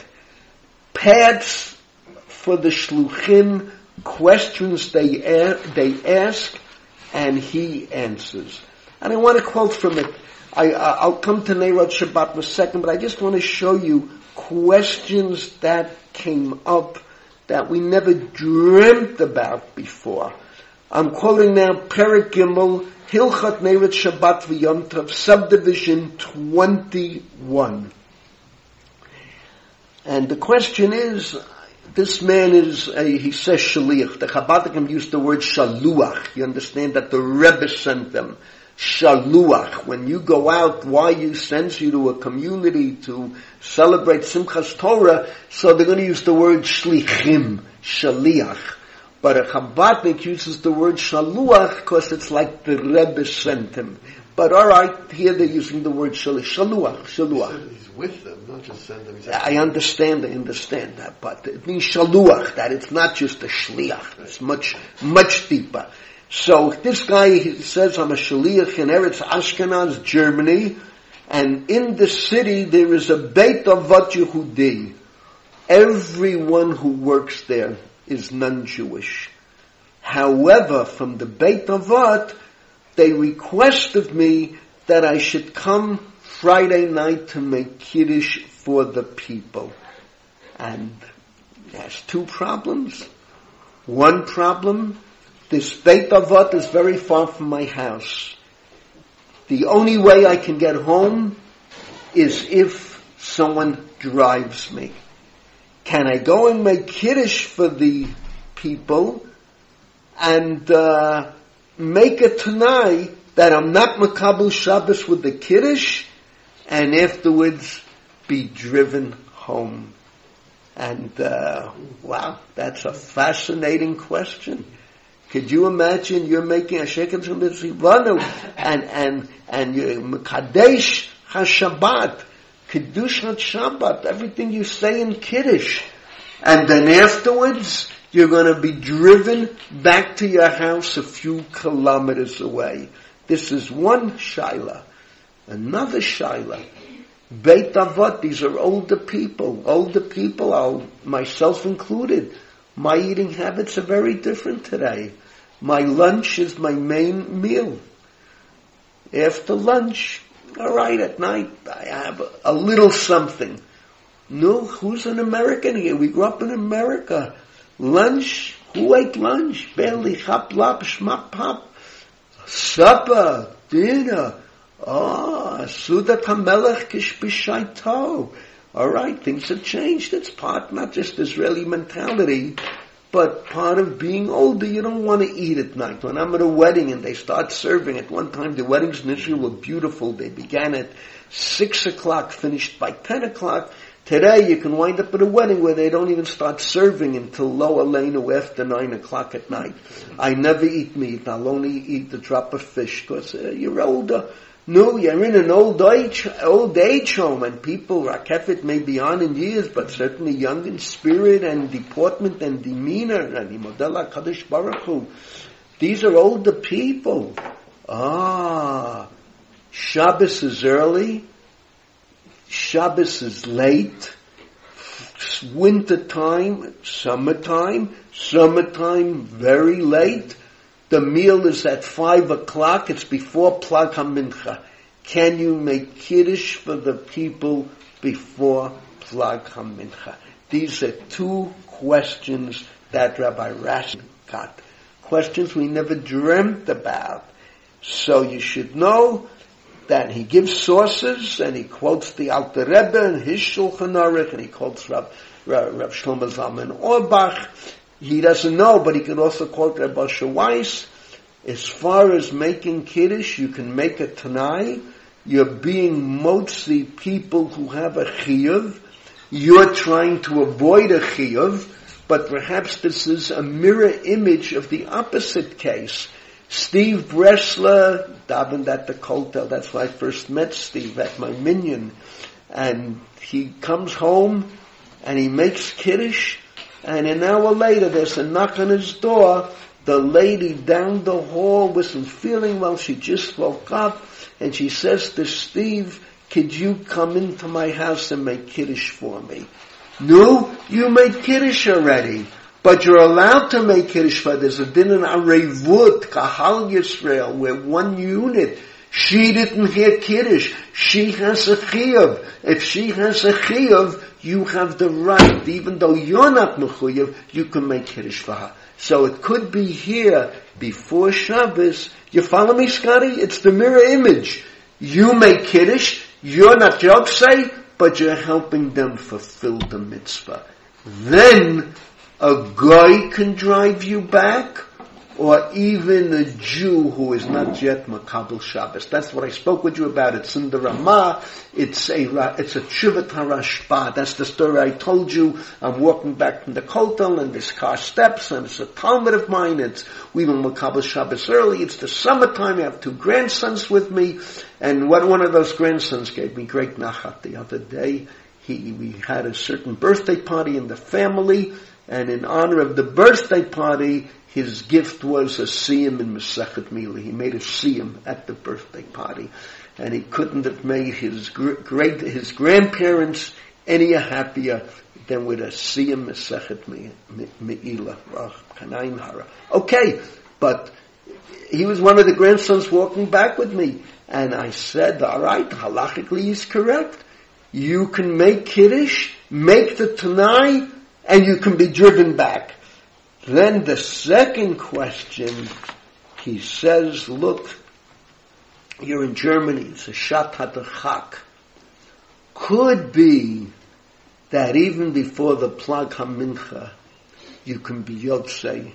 Paths for the Shluchim, questions they ask, and he answers. And I want to quote from it. I'll come to Neirot Shabbat in a second, but I just want to show you questions that came up that we never dreamt about before. I'm quoting now Perek Gimel, Hilchot Neirot Shabbat V'Yom Tov, subdivision 21. And the question is, this man is, he says shaliach. The Chabadikim use the word shaluach. You understand that the Rebbe sent them. shaluach. When you go out, why you sends you to a community to celebrate Simchas Torah, so they're going to use the word shlichim, shaliach. But a Chabadnik uses the word shaluach because it's like the Rebbe sent him. But alright, here they're using the word shaluach. He's with them, not just send them. I understand that, but it means shaluach, that it's not just a shliach. It's much, much deeper. So this guy, he says, I'm a shliach in Eretz Ashkenaz, Germany, and in the city there is a Beit Avat Yehudi. Everyone who works there is non-Jewish. However, from the Beit Avat, they request of me that I should come Friday night to make Kiddush for the people. And there's two problems. One problem, this Beit Avat is very far from my house. The only way I can get home is if someone drives me. Can I go and make Kiddush for the people and make it tonight that I'm not Makabel Shabbos with the Kiddush and afterwards be driven home? And wow, that's a fascinating question. Could you imagine you're making a shekel from the Tzivanu and you're Mekadesh HaShabbat, Kiddush HaShabbat, everything you say in Kiddush. And then afterwards, you're going to be driven back to your house a few kilometers away. This is one shaila. Another shaila. Beit Avat, these are older people. Older people, myself included. My eating habits are very different today. My lunch is my main meal. After lunch, alright, at night, I have a little something. No, who's an American here? We grew up in America. Lunch, who ate lunch? Barely chap lap, shmak pap. Supper, dinner. Sudat HaMelech kish b'shaito. Alright, things have changed. It's part, not just Israeli mentality, but part of being older. You don't want to eat at night. When I'm at a wedding and they start serving, at one time the weddings in Israel were beautiful. They began at 6 o'clock, finished by 10 o'clock. Today you can wind up at a wedding where they don't even start serving until Lo Aleinu after 9 o'clock at night. I never eat meat. I'll only eat a drop of fish because you're older. No, you're in an old age home, and people, Rakefet may be on in years, but certainly young in spirit and deportment and demeanor, and Imodela Kadosh Baruch Hu. These are older people. Shabbos is early, Shabbos is late, winter time, summertime very late. The meal is at 5 o'clock. It's before Plag HaMincha. Can you make Kiddush for the people before Plag HaMincha? These are two questions that Rabbi Rashi got. Questions we never dreamt about. So you should know that he gives sources and he quotes the Alter Rebbe and his Shulchan Aruch and he quotes Rav Shlomo Zalman Auerbach. He doesn't know, but he can also quote Rabbi Asher Weiss. As far as making Kiddush, you can make it tonight. You're being motzi people who have a chiyuv. You're trying to avoid a chiyuv, but perhaps this is a mirror image of the opposite case. Steve Bressler davened at the Kotel. That's where I first met Steve, at my minyan. And he comes home and he makes Kiddush. And an hour later, there's a knock on his door. The lady down the hall wasn't feeling well. She just woke up. And she says to Steve, could you come into my house and make Kiddush for me? No, you made Kiddush already. But you're allowed to make Kiddush for there's a din in Arevut, Kahal Yisrael, where one unit, she didn't hear Kiddush. She has a chiyuv. If she has a chiyuv, you have the right, even though you're not mechuyev, you can make Kiddush for her. So it could be here before Shabbos. You follow me, Scotty? It's the mirror image. You make Kiddush, you're not Yoksei, but you're helping them fulfill the mitzvah. Then a guy can drive you back, or even a Jew who is not yet Makabel Shabbos. That's what I spoke with you about. It's in the Ramah. It's a Tshuvat HaRashba. That's the story I told you. I'm walking back from the Kotel, and this car steps, and it's a Talmud of mine. We will Makabel Shabbos early. It's the summertime. I have 2 grandsons with me, and one of those grandsons gave me great nachat the other day. We had a certain birthday party in the family, and in honor of the birthday party, his gift was a siyum in Masechet Mila. He made a siyum at the birthday party, and he couldn't have made his grandparents any happier than with a siyum Masechet Mila. Okay, but he was one of the grandsons walking back with me, and I said, all right, halachically he's correct. You can make Kiddush, make the Tanai, and you can be driven back. Then the second question, he says, look, you're in Germany, it's a Shat HaDachak. Could be that even before the Plag HaMincha, you can be Yotzei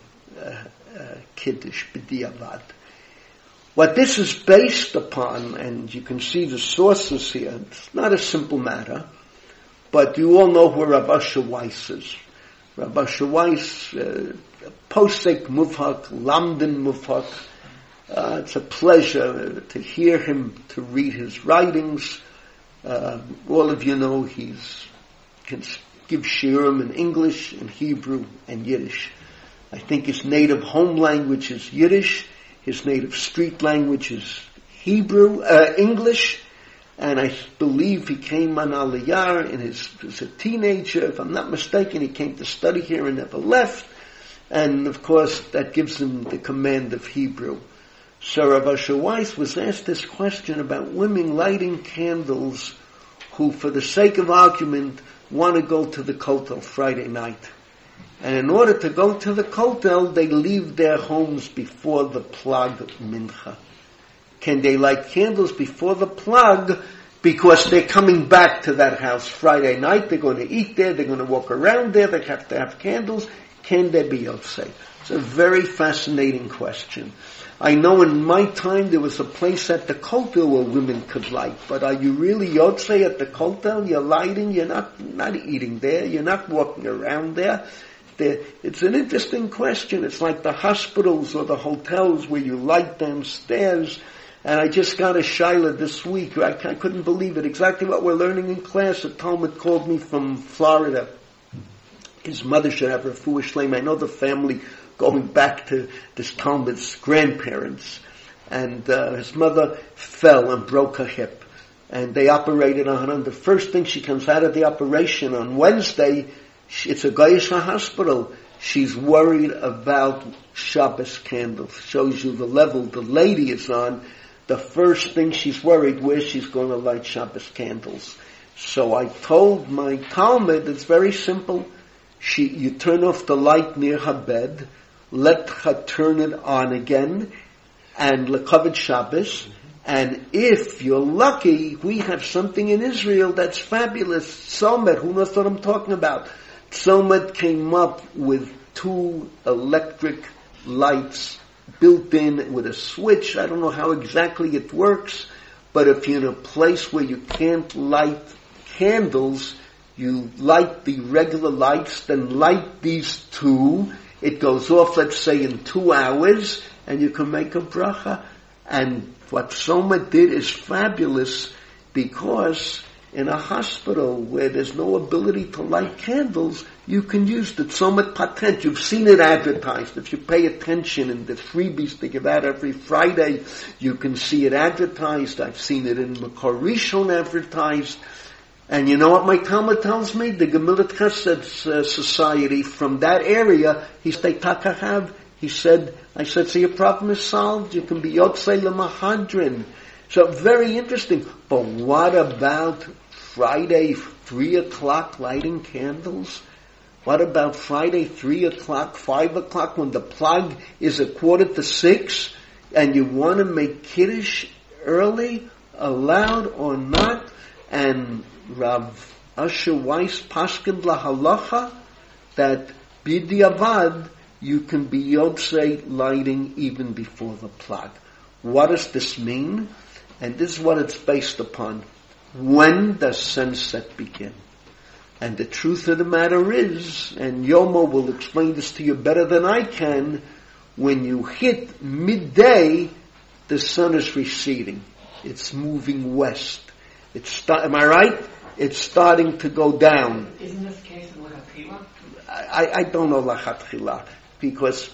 Kiddush B'diavad. What this is based upon, and you can see the sources here, it's not a simple matter, but you all know who Rav Asher Weiss is. Rav Asher Weiss, Posek Muvhak, Lamden Muvhak. It's a pleasure to hear him, to read his writings. All of you know he can give shiurim in English, in Hebrew, and Yiddish. I think his native home language is Yiddish. His native street language is English, and I believe he came on Aliyah as a teenager. If I'm not mistaken, he came to study here and never left, and of course that gives him the command of Hebrew. So Rav Asher Weiss was asked this question about women lighting candles who, for the sake of argument, want to go to the Kotel Friday night. And in order to go to the Kotel, they leave their homes before the Plag Mincha. Can they light candles before the Plag? Because they're coming back to that house Friday night. They're going to eat there. They're going to walk around there. They have to have candles. Can they be Yotzei? It's a very fascinating question. I know in my time there was a place at the Kotel where women could light. But are you really Yotzei at the Kotel? You're lighting. You're not eating there. You're not walking around there. It's an interesting question. It's like the hospitals or the hotels where you light downstairs. And I just got a shaila this week. I couldn't believe it. Exactly what we're learning in class. A Talmud called me from Florida. His mother should have refuah shleima. I know the family going back to this Talmud's grandparents. And his mother fell and broke her hip. And they operated on her. And the first thing she comes out of the operation on Wednesday, it's a Goyish hospital. She's worried about Shabbos candles. Shows you the level the lady is on. The first thing she's worried where she's going to light Shabbos candles. So I told my Talmud, it's very simple. You turn off the light near her bed, let her turn it on again, and lekavod Shabbos. And if you're lucky, we have something in Israel that's fabulous. Somet, who knows what I'm talking about? Somet came up with 2 electric lights built in with a switch. I don't know how exactly it works, but if you're in a place where you can't light candles, you light the regular lights, then light these 2. It goes off, let's say, in 2 hours, and you can make a bracha. And what Somet did is fabulous, because in a hospital where there's no ability to light candles, you can use the Somet patent. You've seen it advertised. If you pay attention in the freebies they give out every Friday, you can see it advertised. I've seen it in Makor Rishon advertised. And you know what my Talmud tells me? The Gemilut Chesed Society from that area, he said, I said, so your problem is solved. You can be Yotzei L'Mahadrin. So very interesting. But what about Friday, 3 o'clock, lighting candles? What about Friday, 3 o'clock, 5 o'clock, when the Plag is 5:45, and you want to make Kiddush early, allowed or not? And Rav Asher Weiss paskined lahalacha that b'diavad you can be Yotzei lighting even before the plug. What does this mean? And this is what it's based upon. When does sunset begin? And the truth of the matter is, and Yomo will explain this to you better than I can, when you hit midday, the sun is receding. It's moving west. Am I right? It's starting to go down. Isn't this the case in Lechatchila? I don't know Lechatchila, because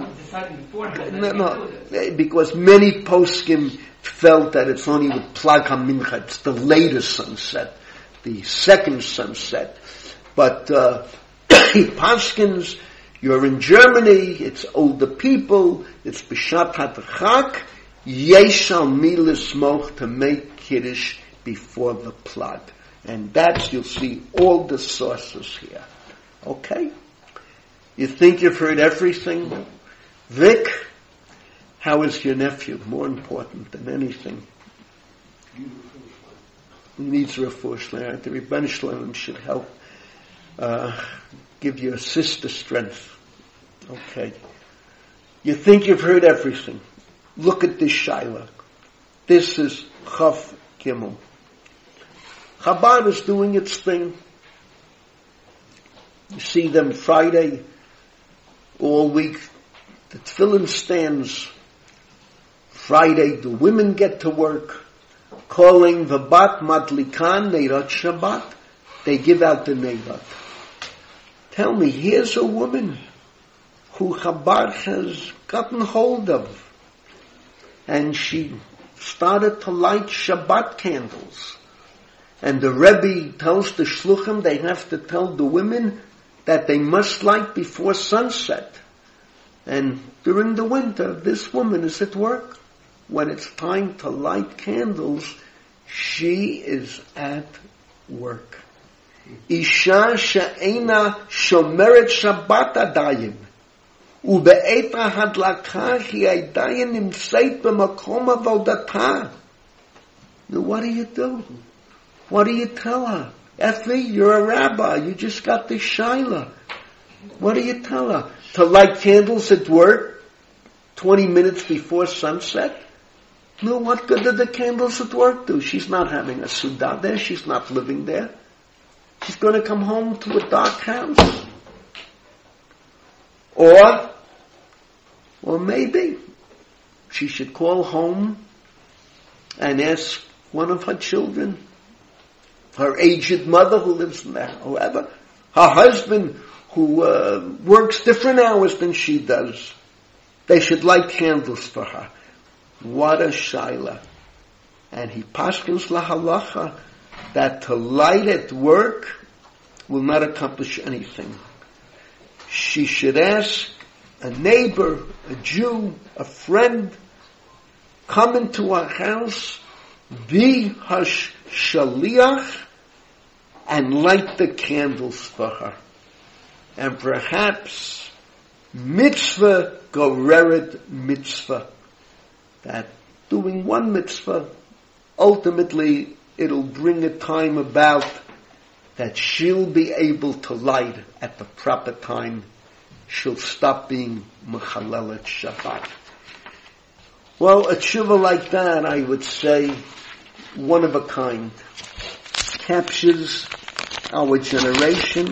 because many poskim felt that it's only with Plag HaMincha, it's the latest sunset, the second sunset. But Paskins, you're in Germany, it's older people, it's B'shat HaTachak, Yeshal Milas Moch to make Kiddush before the Plag. And that's, you'll see all the sources here. Okay? You think you've heard everything? Vic, how is your nephew? More important than anything. He needs refuah shleima. The Rebbeinu Shalom should help give your sister strength. Okay. You think you've heard everything. Look at this Shaila. This is Chaf Gimel. Chabad is doing its thing. You see them Friday, all week. The tefillin stands. Friday, the women get to work, calling the bat madlikan neirat Shabbat. They give out the neirat. Tell me, here's a woman who Chabad has gotten hold of, and she started to light Shabbat candles. And the Rebbe tells the shluchim they have to tell the women that they must light before sunset. And during the winter, this woman is at work. When it's time to light candles, she is at work. Isha she'ena shomeret Shabbat adayim. Ube'et ha'hadlaka hi adayin nimseit b'makom avodata. Now what do you do? What do you tell her? Effie, you're a rabbi. You just got this shaila. What do you tell her? To light candles at work 20 minutes before sunset? No, what good do the candles at work do? She's not having a sudah there. She's not living there. She's going to come home to a dark house. Or maybe she should call home and ask one of her children, her aged mother who lives in there, whoever, her husband who works different hours than she does. They should light candles for her. What a shaila. And he paskins lahalacha that to light at work will not accomplish anything. She should ask a neighbor, a Jew, a friend, come into our house, be her shaliach, and light the candles for her. And perhaps mitzvah goreret mitzvah. That doing one mitzvah, ultimately it'll bring a time about that she'll be able to light at the proper time. She'll stop being mechalelet Shabbat. Well, a tshuva like that, I would say, one of a kind. Captures our generation,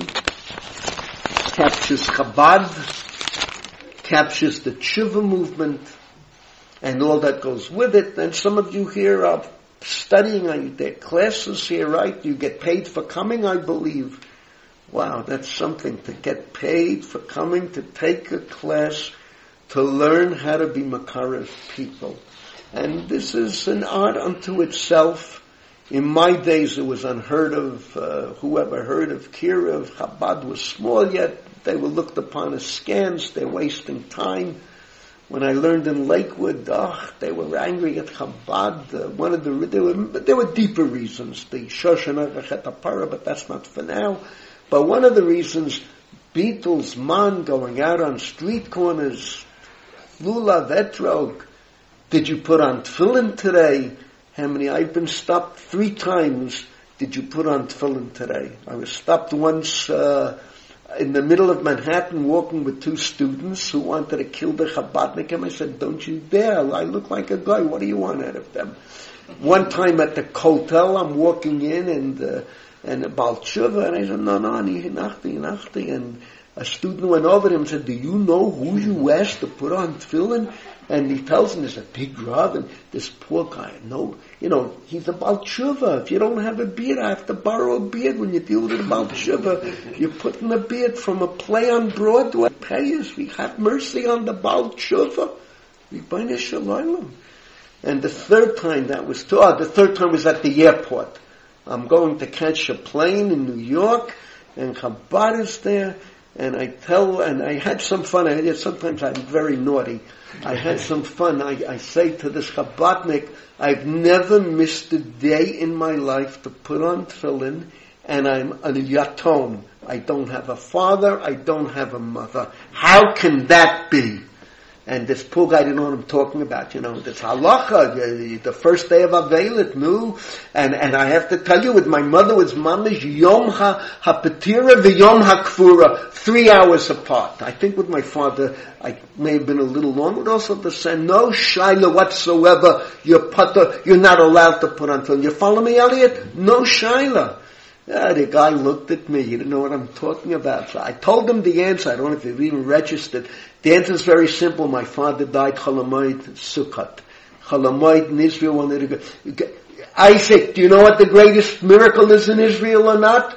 captures Chabad, captures the tshuva movement, and all that goes with it. And some of you here are studying, there are classes here, right? You get paid for coming, I believe. Wow, that's something, to get paid for coming to take a class to learn how to be Makara's people. And this is an art unto itself. In my days it was unheard of. Whoever heard of Kiruv, Chabad was small yet. They were looked upon as scams. They're wasting time. When I learned in Lakewood, they were angry at Chabad. There were deeper reasons. The Shoshana Rechetapara, but that's not for now. But one of the reasons, Beatles, man, going out on street corners, lulav, etrog. Did you put on tefillin today? How many? I've been stopped 3 times. Did you put on tefillin today? I was stopped once in the middle of Manhattan walking with two students who wanted to kill the Chabadnikim. I said, don't you dare. I look like a guy. What do you want out of them? One time at the hotel, I'm walking in and a Baal Tshuva, and I said, no, nachti. And a student went over to him and said, do you know who you asked to put on tefillin? And he tells him there's a big Rav, and this poor guy, he's a Baal Tshuva. If you don't have a beard, I have to borrow a beard. When you deal with a Baal Tshuva, you're putting a beard from a play on Broadway. Pay us, we have mercy on the Baal Tshuva. We bind a shalayim. And the third time the third time was at the airport. I'm going to catch a plane in New York, and Chabad is there, and I had some fun. Sometimes I'm very naughty. I had some fun. I say to this Chabadnik, I've never missed a day in my life to put on tefillin, and I'm a yatom. I don't have a father, I don't have a mother. How can that be? And this poor guy didn't know what I'm talking about, this halacha, the first day of Avelit, and I have to tell you, with my mother was mamish Yom HaPetira v'Yom HaKfura, 3 hours apart. I think with my father, I may have been a little long, but also to say, no shaila whatsoever, you're not allowed to put on tefillin. You follow me, Elliot? No shaila. The guy looked at me. He didn't know what I'm talking about. So I told him the answer. I don't know if they've even registered. The answer is very simple. My father died Cholamoid Sukkot. Cholamoid in Israel wanted to go. Isaac, do you know what the greatest miracle is in Israel or not?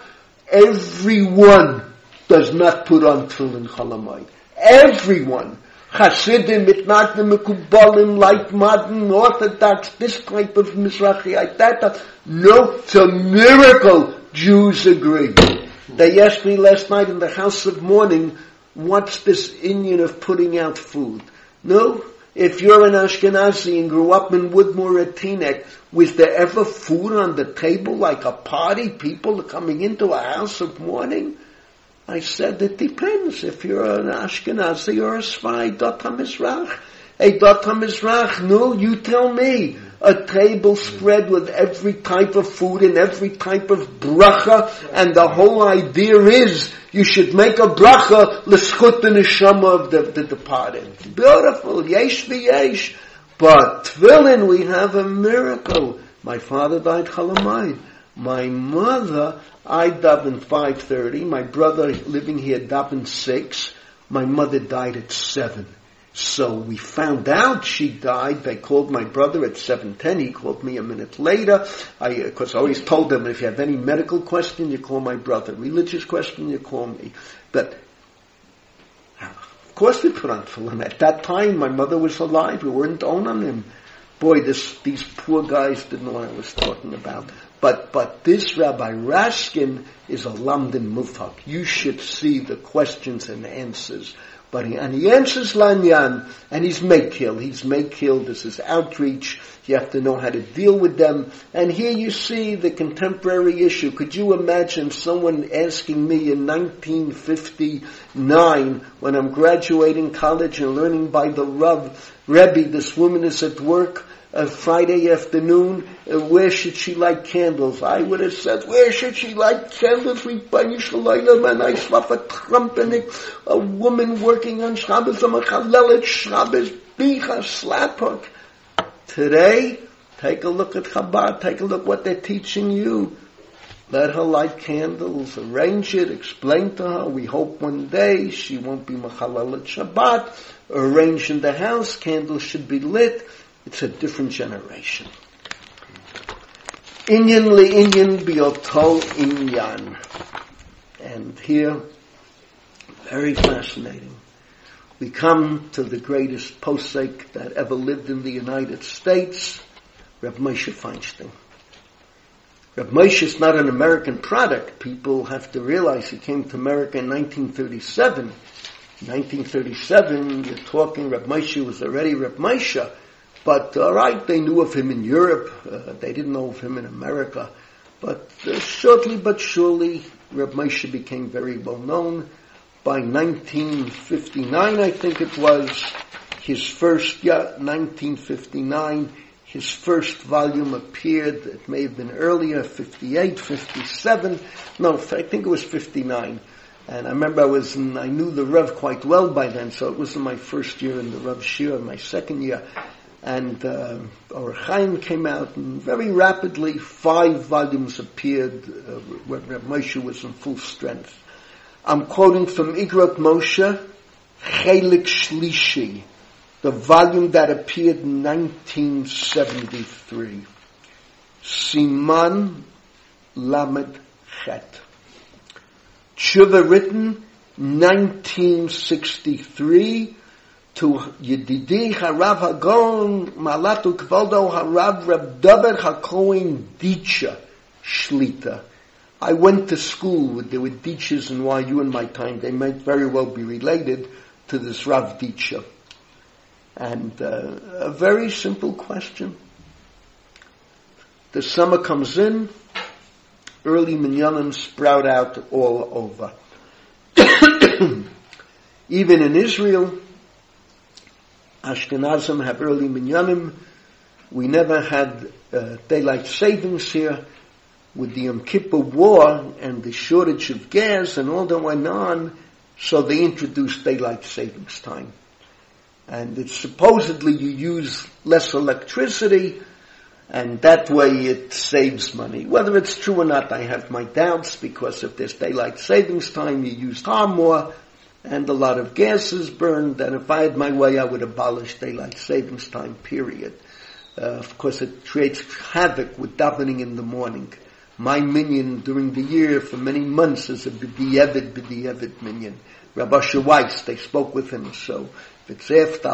Everyone does not put on tefillin Cholamoid. Everyone. Hasidim, Mitnagdim, Mekubalim, Light Modern, Orthodox, this type of Mizrahi, that. No, it's a miracle. Jews agree. They asked me last night in the House of Mourning, what's this Indian of putting out food? No, if you're an Ashkenazi and grew up in Woodmore at Teaneck, was there ever food on the table like a party, people coming into a House of Mourning? I said, it depends. If you're an Ashkenazi or a Svai, Dot HaMizrach. Hey, Dot HaMizrach, no, you tell me. A table spread with every type of food and every type of bracha, and the whole idea is you should make a bracha l'schut the neshama of the departed. Beautiful, yesh v'yesh. But tefillin, we have a miracle. My father died Cholamayid. My mother, I davened 5:30. My brother living here davened 6. My mother died at 7. So we found out she died. They called my brother at 7:10. He called me a minute later. Because I always told them, if you have any medical question, you call my brother. Religious question, you call me. But, of course we put on tefillin. At that time, my mother was alive. We weren't on him. Boy, these poor guys didn't know what I was talking about. But this Rabbi Raskin is a lamdin mufak. You should see the questions and answers. And he answers Lanyan, and he's makil. This is outreach. You have to know how to deal with them. And here you see the contemporary issue. Could you imagine someone asking me in 1959, when I'm graduating college and learning by the Rebbe, this woman is at work, Friday afternoon, where should she light candles? I would have said, where should she light candles? A woman working on Shabbos, a Mechalelet Shabbos, Bicha, slap her. Today, take a look at Chabad, take a look what they're teaching you. Let her light candles, arrange it, explain to her. We hope one day she won't be Mechalelet Shabbat. Arrange in the house, candles should be lit. It's a different generation. Inyan li'inyan bioto inyan. And here, very fascinating. We come to the greatest posek that ever lived in the United States, Reb Moshe Feinstein. Reb Moshe is not an American product. People have to realize he came to America in 1937. In 1937, you're talking, Reb Moshe was already Reb Moshe. But, they knew of him in Europe. They didn't know of him in America. But shortly but surely, Reb Moshe became very well known. By 1959, I think it was, 1959, his first volume appeared. It may have been earlier, 58, 57. No, I think it was 59. And I remember I knew the Rav quite well by then, so it wasn't my first year in the Rav Shir, my second year. And Or Chaim came out, and very rapidly 5 volumes appeared when Rav Moshe was in full strength. I'm quoting from Igrot Moshe, Chelik Shlishi, the volume that appeared in 1973. Siman Lamed Chet. Tshuva written 1963 to Yedidi Harav Hagon Malatu Kvaldo Harav Reb David HaKohen Dicha Shlita. I went to school there were Dichas in YU in my time. They might very well be related to this Rav Dicha. And a very simple question. The summer comes in, early minyanim sprout out all over. Even in Israel, Ashkenazim have early minyanim. We never had daylight savings here. With the Yom Kippur War and the shortage of gas and all that went on, so they introduced daylight savings time. And it's supposedly you use less electricity, and that way it saves money. Whether it's true or not, I have my doubts, because if there's daylight savings time, you use far more, and a lot of gas is burned, and if I had my way, I would abolish daylight savings time, period. Of course, it creates havoc with davening in the morning. My minyan during the year for many months is a b'di'evid minyan. Rabbi Weiss, they spoke with him, so if it's after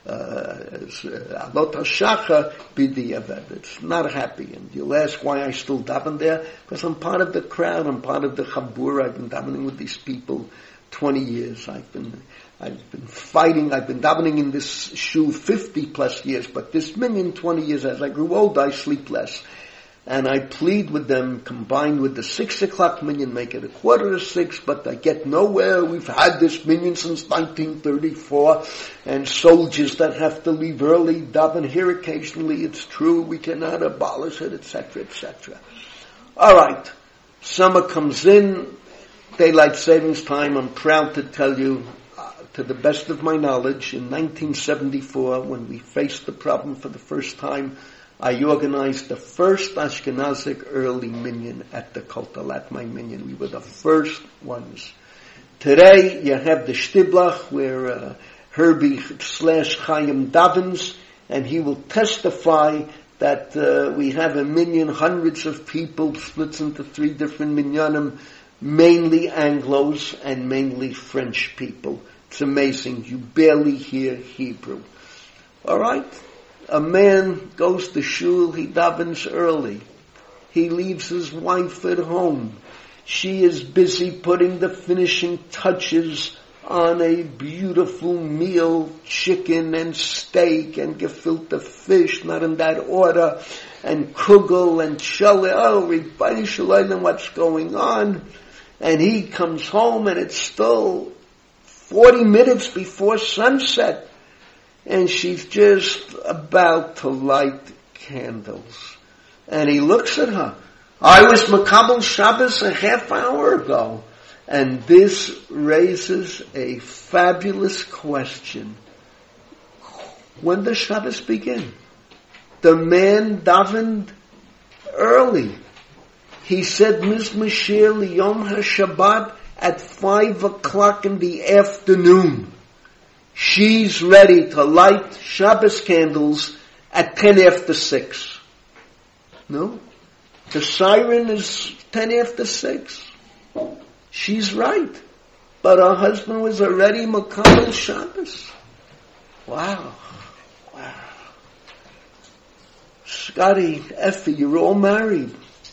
Alot HaShachar, b'di'evid. It's not happy. And you'll ask why I still daven there? Because I'm part of the crowd, I'm part of the Chabur. I've been davening with these people 20 years. I've been fighting, I've been davening in this shul 50 plus years, but this minyan 20 years. As I grew older, I sleep less. And I plead with them, combined with the 6 o'clock minyan, make it 5:45, but I get nowhere. We've had this minyan since 1934, and soldiers that have to leave early daven here occasionally. It's true, we cannot abolish it, etc., etc. All right, summer comes in, daylight savings time. I'm proud to tell you, to the best of my knowledge, in 1974, when we faced the problem for the first time, I organized the first Ashkenazic early minyan at the Kotel, at my minyan. We were the first ones. Today, you have the Shtiblach, where Herbie/Chaim davens, and he will testify that we have a minyan, hundreds of people, splits into 3 different minyanim, mainly Anglos and mainly French people. It's amazing. You barely hear Hebrew. All right? A man goes to shul, he davens early. He leaves his wife at home. She is busy putting the finishing touches on a beautiful meal, chicken and steak and gefilte fish, not in that order, and kugel and shale. Oh, Ribboni Shalom, what's going on? And he comes home and it's still 40 minutes before sunset. And she's just about to light candles. And he looks at her. I was Makabel Shabbos a half hour ago. And this raises a fabulous question. When does Shabbos begin? The man davened early. He said, Mizmashir Liyom HaShabbat at 5 o'clock in the afternoon. She's ready to light Shabbos candles at 10 after 6. No? The siren is 10 after 6. She's right. But her husband was already Makabel Shabbos. Wow. Wow. Scotty, Effie, you're all married.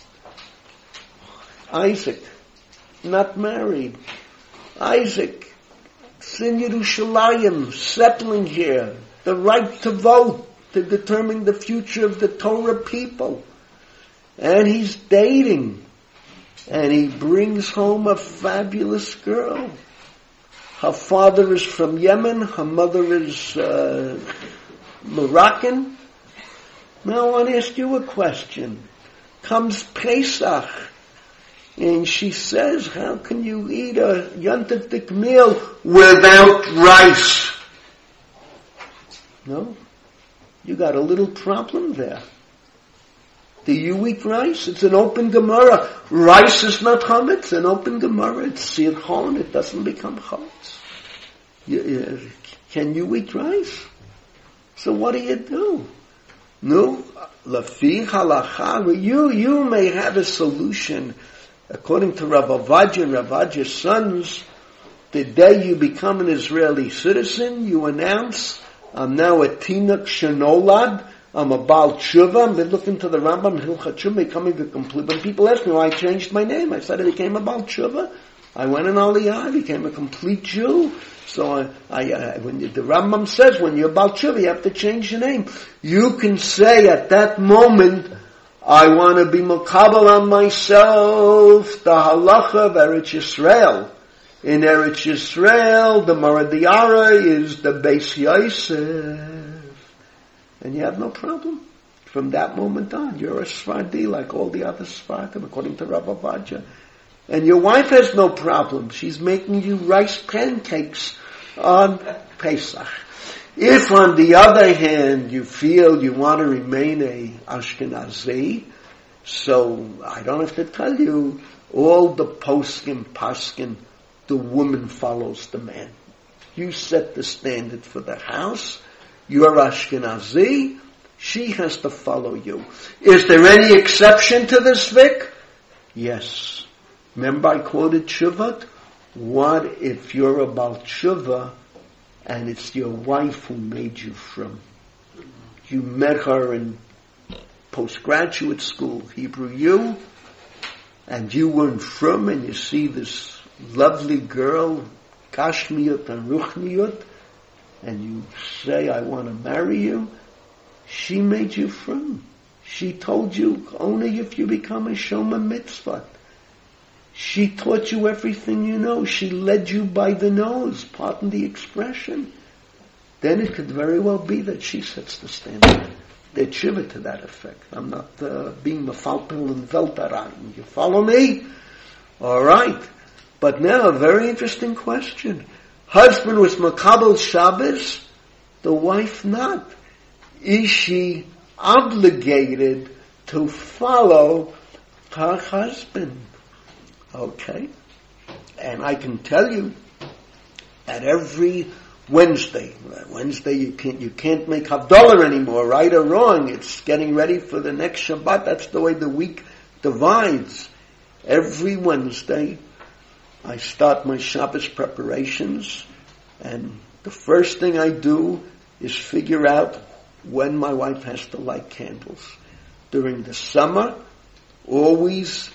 Isaac, not married. Isaac, in Yerushalayim, settling here, the right to vote, to determine the future of the Torah people. And he's dating. And he brings home a fabulous girl. Her father is from Yemen, her mother is Moroccan. Now I want to ask you a question. Comes Pesach. And she says, how can you eat a yontif meal without rice? No? You got a little problem there. Do you eat rice? It's an open Gemara. Rice is not chametz. An open Gemara. It's sirchon. It doesn't become chametz. Can you eat rice? So what do? No, lafi halacha. You may have a solution. According to Rav Avadia's sons, the day you become an Israeli citizen, you announce, I'm now a Tinuk Shenolad, I'm a Baal Tshuva, I'm looking to the Rambam, Hilchat Tshuva, becoming a complete, when people ask me why I changed my name, I said I became a Baal Tshuva. I went in Aliyah, I became a complete Jew. So when the Rambam says, when you're Baal Tshuva, you have to change your name. You can say at that moment, I want to be Makabal on myself, the halacha of Eretz Yisrael. In Eretz Yisrael, the Maradiara is the Beis Yosef. And you have no problem. From that moment on, you're a Sfardi like all the other Sfardim, according to Rav Avadia. And your wife has no problem. She's making you rice pancakes on Pesach. If, on the other hand, you feel you want to remain a Ashkenazi, so I don't have to tell you, all the paskin, the woman follows the man. You set the standard for the house. You're Ashkenazi. She has to follow you. Is there any exception to this, Vic? Yes. Remember I quoted Tshuvat? What if you're a Baal Tshuva and it's your wife who made you from? You met her in postgraduate school, Hebrew U, and you weren't from, and you see this lovely girl, Kashmiyut and Ruchmiyut, and you say, I want to marry you. She made you from. She told you only if you become a Shoma Mitzvah. She taught you everything you know. She led you by the nose, pardon the expression. Then it could very well be that she sets the standard. They're tshuva to that effect. I'm not being mefalpel and veltaran. You follow me? All right. But now a very interesting question. Husband was makabel Shabbos, the wife not. Is she obligated to follow her husband? Okay. And I can tell you that every Wednesday you can't make Havdalah anymore, right or wrong. It's getting ready for the next Shabbat. That's the way the week divides. Every Wednesday I start my Shabbos preparations, and the first thing I do is figure out when my wife has to light candles. During the summer, always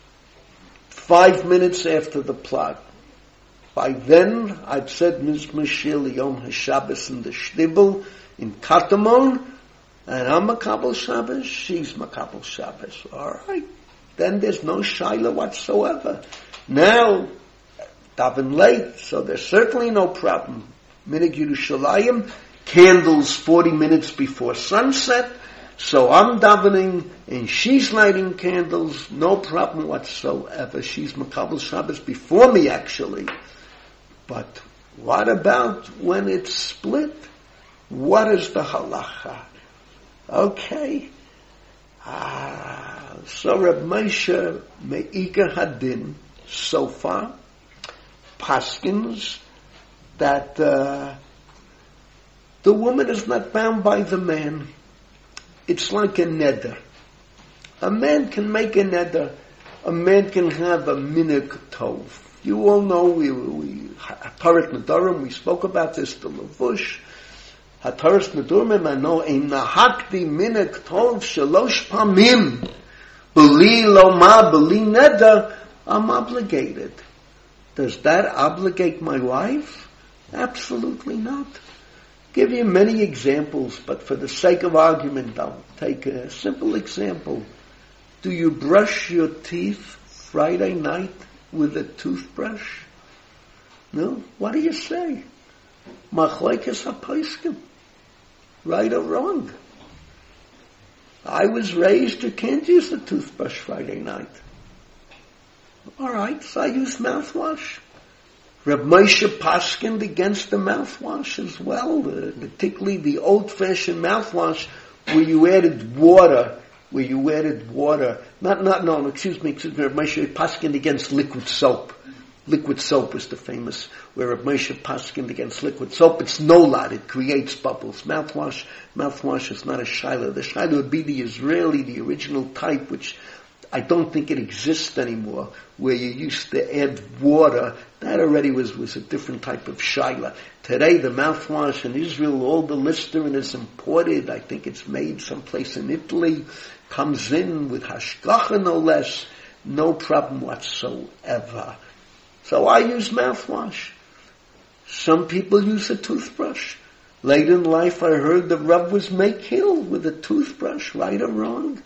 5 minutes after the plot. By then, I'd said Mizmor Shir Yom HaShabbos in the Shtibel in Katamon, and I'm Makabel Shabbos, she's Makabel Shabbos. All right. Then there's no shaila whatsoever. Now, daven late, so there's certainly no problem. Minig Yerushalayim, candles 40 minutes before sunset, so I'm davening and she's lighting candles, no problem whatsoever. She's Makabel Shabbos before me actually. But what about when it's split? What is the halacha? Okay. So Reb Moshe Me'ika Hadin so far paskins that the woman is not bound by the man. It's like a neder. A man can make a neder. A man can have a minig tov. You all know we Hataras Nedarim, we spoke about this, the Levush. Hataras Nedarim, I know, ein nahakti minig tov shalosh pamim. B'li loma, b'li neder, I'm obligated. Does that obligate my wife? Absolutely not. Give you many examples, but for the sake of argument, I'll take a simple example. Do you brush your teeth Friday night with a toothbrush? No? What do you say? Machlekes haposkim. Right or wrong? I was raised you can't use the toothbrush Friday night. All right, so I use mouthwash. Reb Moshe paskined against the mouthwash as well, particularly the old-fashioned mouthwash where you added water. Reb Moshe paskined against liquid soap. Liquid soap was the famous, where Reb Moshe paskined against liquid soap. It's nolad, it creates bubbles. Mouthwash is not a shiloh. The shiloh would be the Israeli, the original type, which I don't think it exists anymore, where you used to add water. That already was a different type of shiloh. Today, the mouthwash in Israel, all the Listerine is imported. I think it's made someplace in Italy. Comes in with hashgacha no less. No problem whatsoever. So I use mouthwash. Some people use a toothbrush. Late in life, I heard the Rav was makil with a toothbrush, right or wrong.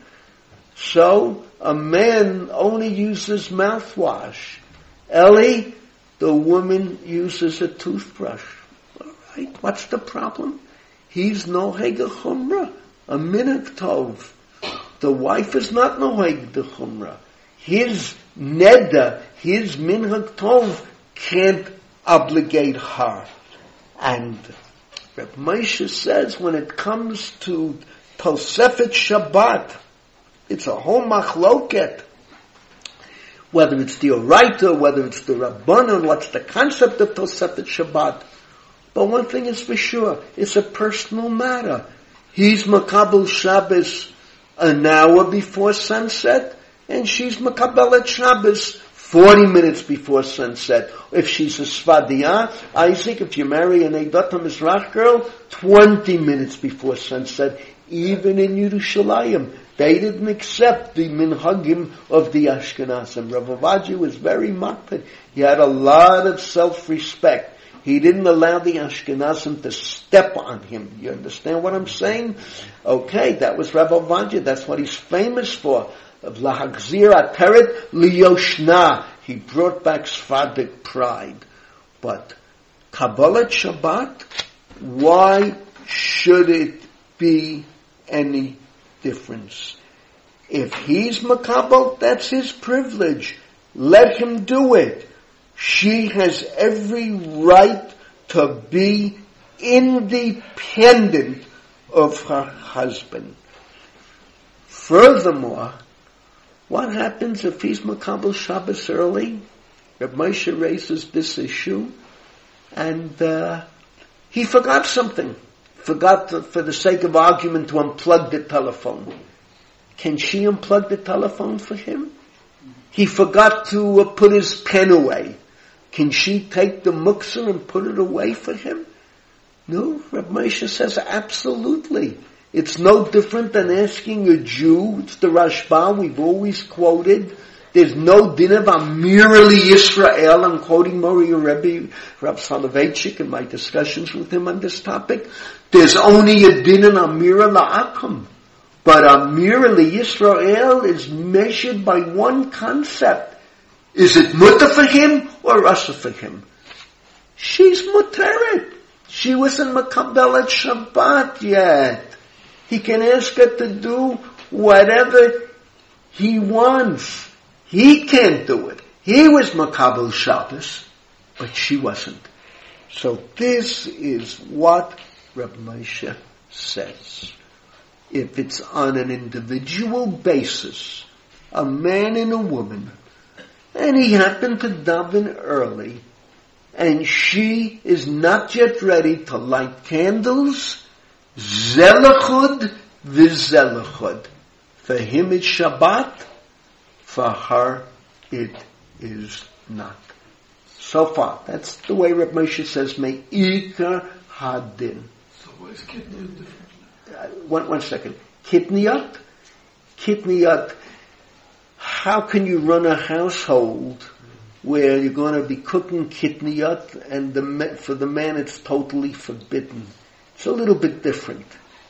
So a man only uses mouthwash. Ellie, the woman uses a toothbrush. All right, what's the problem? He's noheg chumrah, a minhag tov. The wife is not noheg the chumrah. His neder, his minhag tov can't obligate her. And Reb Moshe says when it comes to Tosefet Shabbat, it's a whole machloket. Whether it's the Oraita, whether it's the Rabbanon, what's the concept of Tosefet Shabbat. But one thing is for sure, it's a personal matter. He's Makabel Shabbos an hour before sunset, and she's Makabelet Shabbos 40 minutes before sunset. If she's a Sfadia, Isaac, if you marry an Eidat Mizrach girl, 20 minutes before sunset, even in Yerushalayim. They didn't accept the minhagim of the Ashkenazim. Rav Ovadia was very makpid. He had a lot of self-respect. He didn't allow the Ashkenazim to step on him. You understand what I'm saying? Okay, that was Rav Ovadia. That's what he's famous for. Of Lahagzir Ateret Liyoshna. He brought back Sephardic pride. But Kabbalat Shabbat, why should it be any difference? If he's Makabel, that's his privilege. Let him do it. She has every right to be independent of her husband. Furthermore, what happens if he's Makabel Shabbos early? Reb Moshe raises this issue, and he forgot something. Forgot, for the sake of argument, to unplug the telephone. Can she unplug the telephone for him? He forgot to put his pen away. Can she take the muktzah and put it away for him? No, Reb Moshe says absolutely. It's no different than asking a Jew. It's the Rashba we've always quoted. There's no din of Amirali Yisrael. I'm quoting Mori Rebbe, Rav Soloveitchik, in my discussions with him on this topic. There's only a din in Amira La'akum. But Amirali Yisrael is measured by one concept. Is it mutter for him or rasa for him? She's muteret. She wasn't Makabelet Shabbat yet. He can ask her to do whatever he wants. He can't do it. He was Makabel Shabbos, but she wasn't. So this is what Reb Moshe says. If it's on an individual basis, a man and a woman, and he happened to daven early, and she is not yet ready to light candles, Zelachud v'zelachud. For him it's Shabbat, for her it is not. So far, that's the way Reb Moshe says, Me'ikar hadin. So why is Kitniyot different? One second. Kitniyot, how can you run a household where you're going to be cooking kitniyot and for the man it's totally forbidden? It's a little bit different.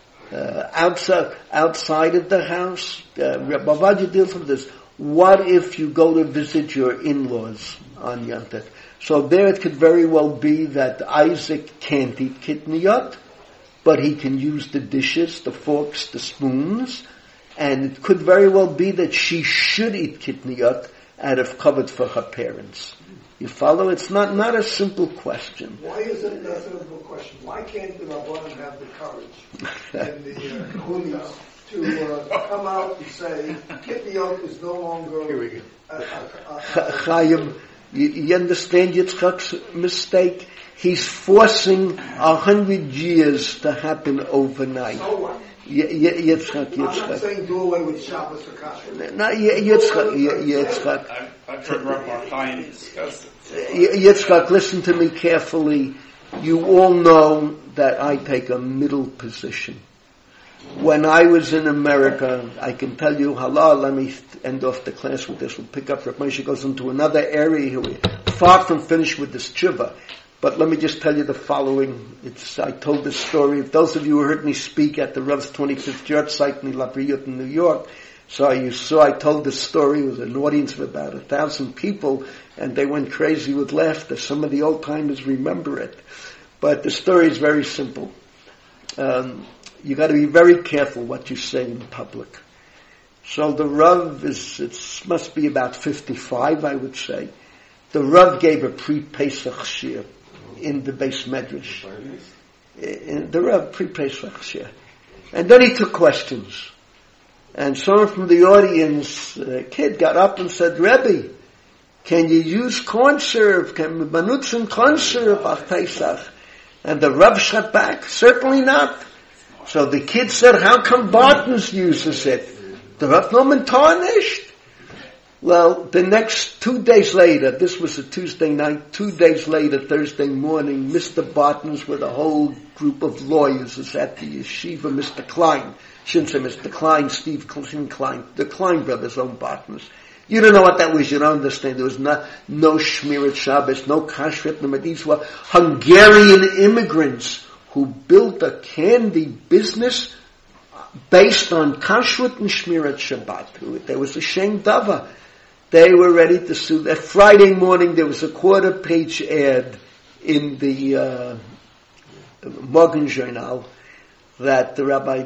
Outside of the house, Rabbi Ovadia deals with this. What if you go to visit your in-laws on Yom Tov? So there it could very well be that Isaac can't eat kitniyot, but he can use the dishes, the forks, the spoons, and it could very well be that she should eat kitniyot, out of covet for her parents. You follow? It's not a simple question. Why is it not a simple question? Why can't the Rabbanim have the courage and the Hunis to come out and say, Kitniot is no longer... Here we go. Chaim, you understand Yitzchak's mistake? He's forcing 100 years to happen overnight. So what? Yitzchak. I'm not saying do away with Shabbos or Kashrut. No, Yitzchak. I've heard Rabbi Chaim discuss it. Yitzchak, listen to me carefully. You all know that I take a middle position. When I was in America, I can tell you, let me end off the class with this. We'll pick up. Rav Moshe goes into another area here. We're far from finished with this tshuva. But let me just tell you the following. I told this story. Those of you who heard me speak at the Rav's 25th Yahrzeit in La Briot in New York, so you saw I told this story. It was an audience of about 1,000 people, and they went crazy with laughter. Some of the old timers remember it. But the story is very simple. You got to be very careful what you say in public. So the Rav must be about 55, I would say. The Rav gave a pre-Pesach shir in the Beis Medrash. The Rav pre-Pesach shir. And then he took questions. And someone from the audience, a kid, got up and said, Rebbe, can you use corn syrup? Can we benutzen corn syrup auf Pesach? And the Rav shot back, certainly not. So the kid said, how come Bartons uses it? The Rav Nomen tarnished. Well, the next 2 days later, this was a Tuesday night, 2 days later, Thursday morning, Mr. Bartons with a whole group of lawyers is at the yeshiva, Mr. Klein. Shouldn't say Mr. Klein, Steve Klein, the Klein brothers own Bartons. You don't know what that was, you don't understand. There was no Shmirat Shabbos, no Kashrut, no, these were Hungarian immigrants who built a candy business based on Kashrut and Shmirat Shabbat. There was a Shem Dava. They were ready to sue. That Friday morning there was a quarter-page ad in the Morgen Journal that the Rabbi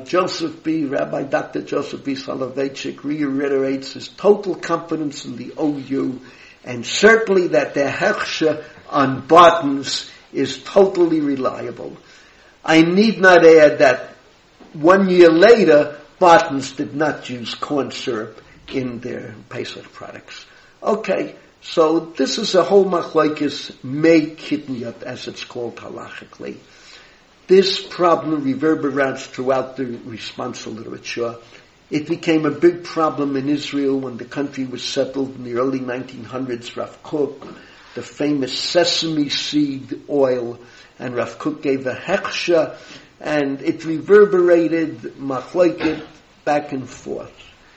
Dr. Joseph B. Soloveitchik reiterates his total confidence in the OU, and certainly that their hechsher on Bartons is totally reliable. I need not add that 1 year later, Bartons did not use corn syrup in their Pesach products. Okay, so this is a whole machlokes mei kitniyot, as it's called halachically. This problem reverberates throughout the responsa literature. It became a big problem in Israel when the country was settled in the early 1900s. Rav Kook, the famous sesame seed oil, and Rav Kook gave a hechsha, and it reverberated machlokes back and forth.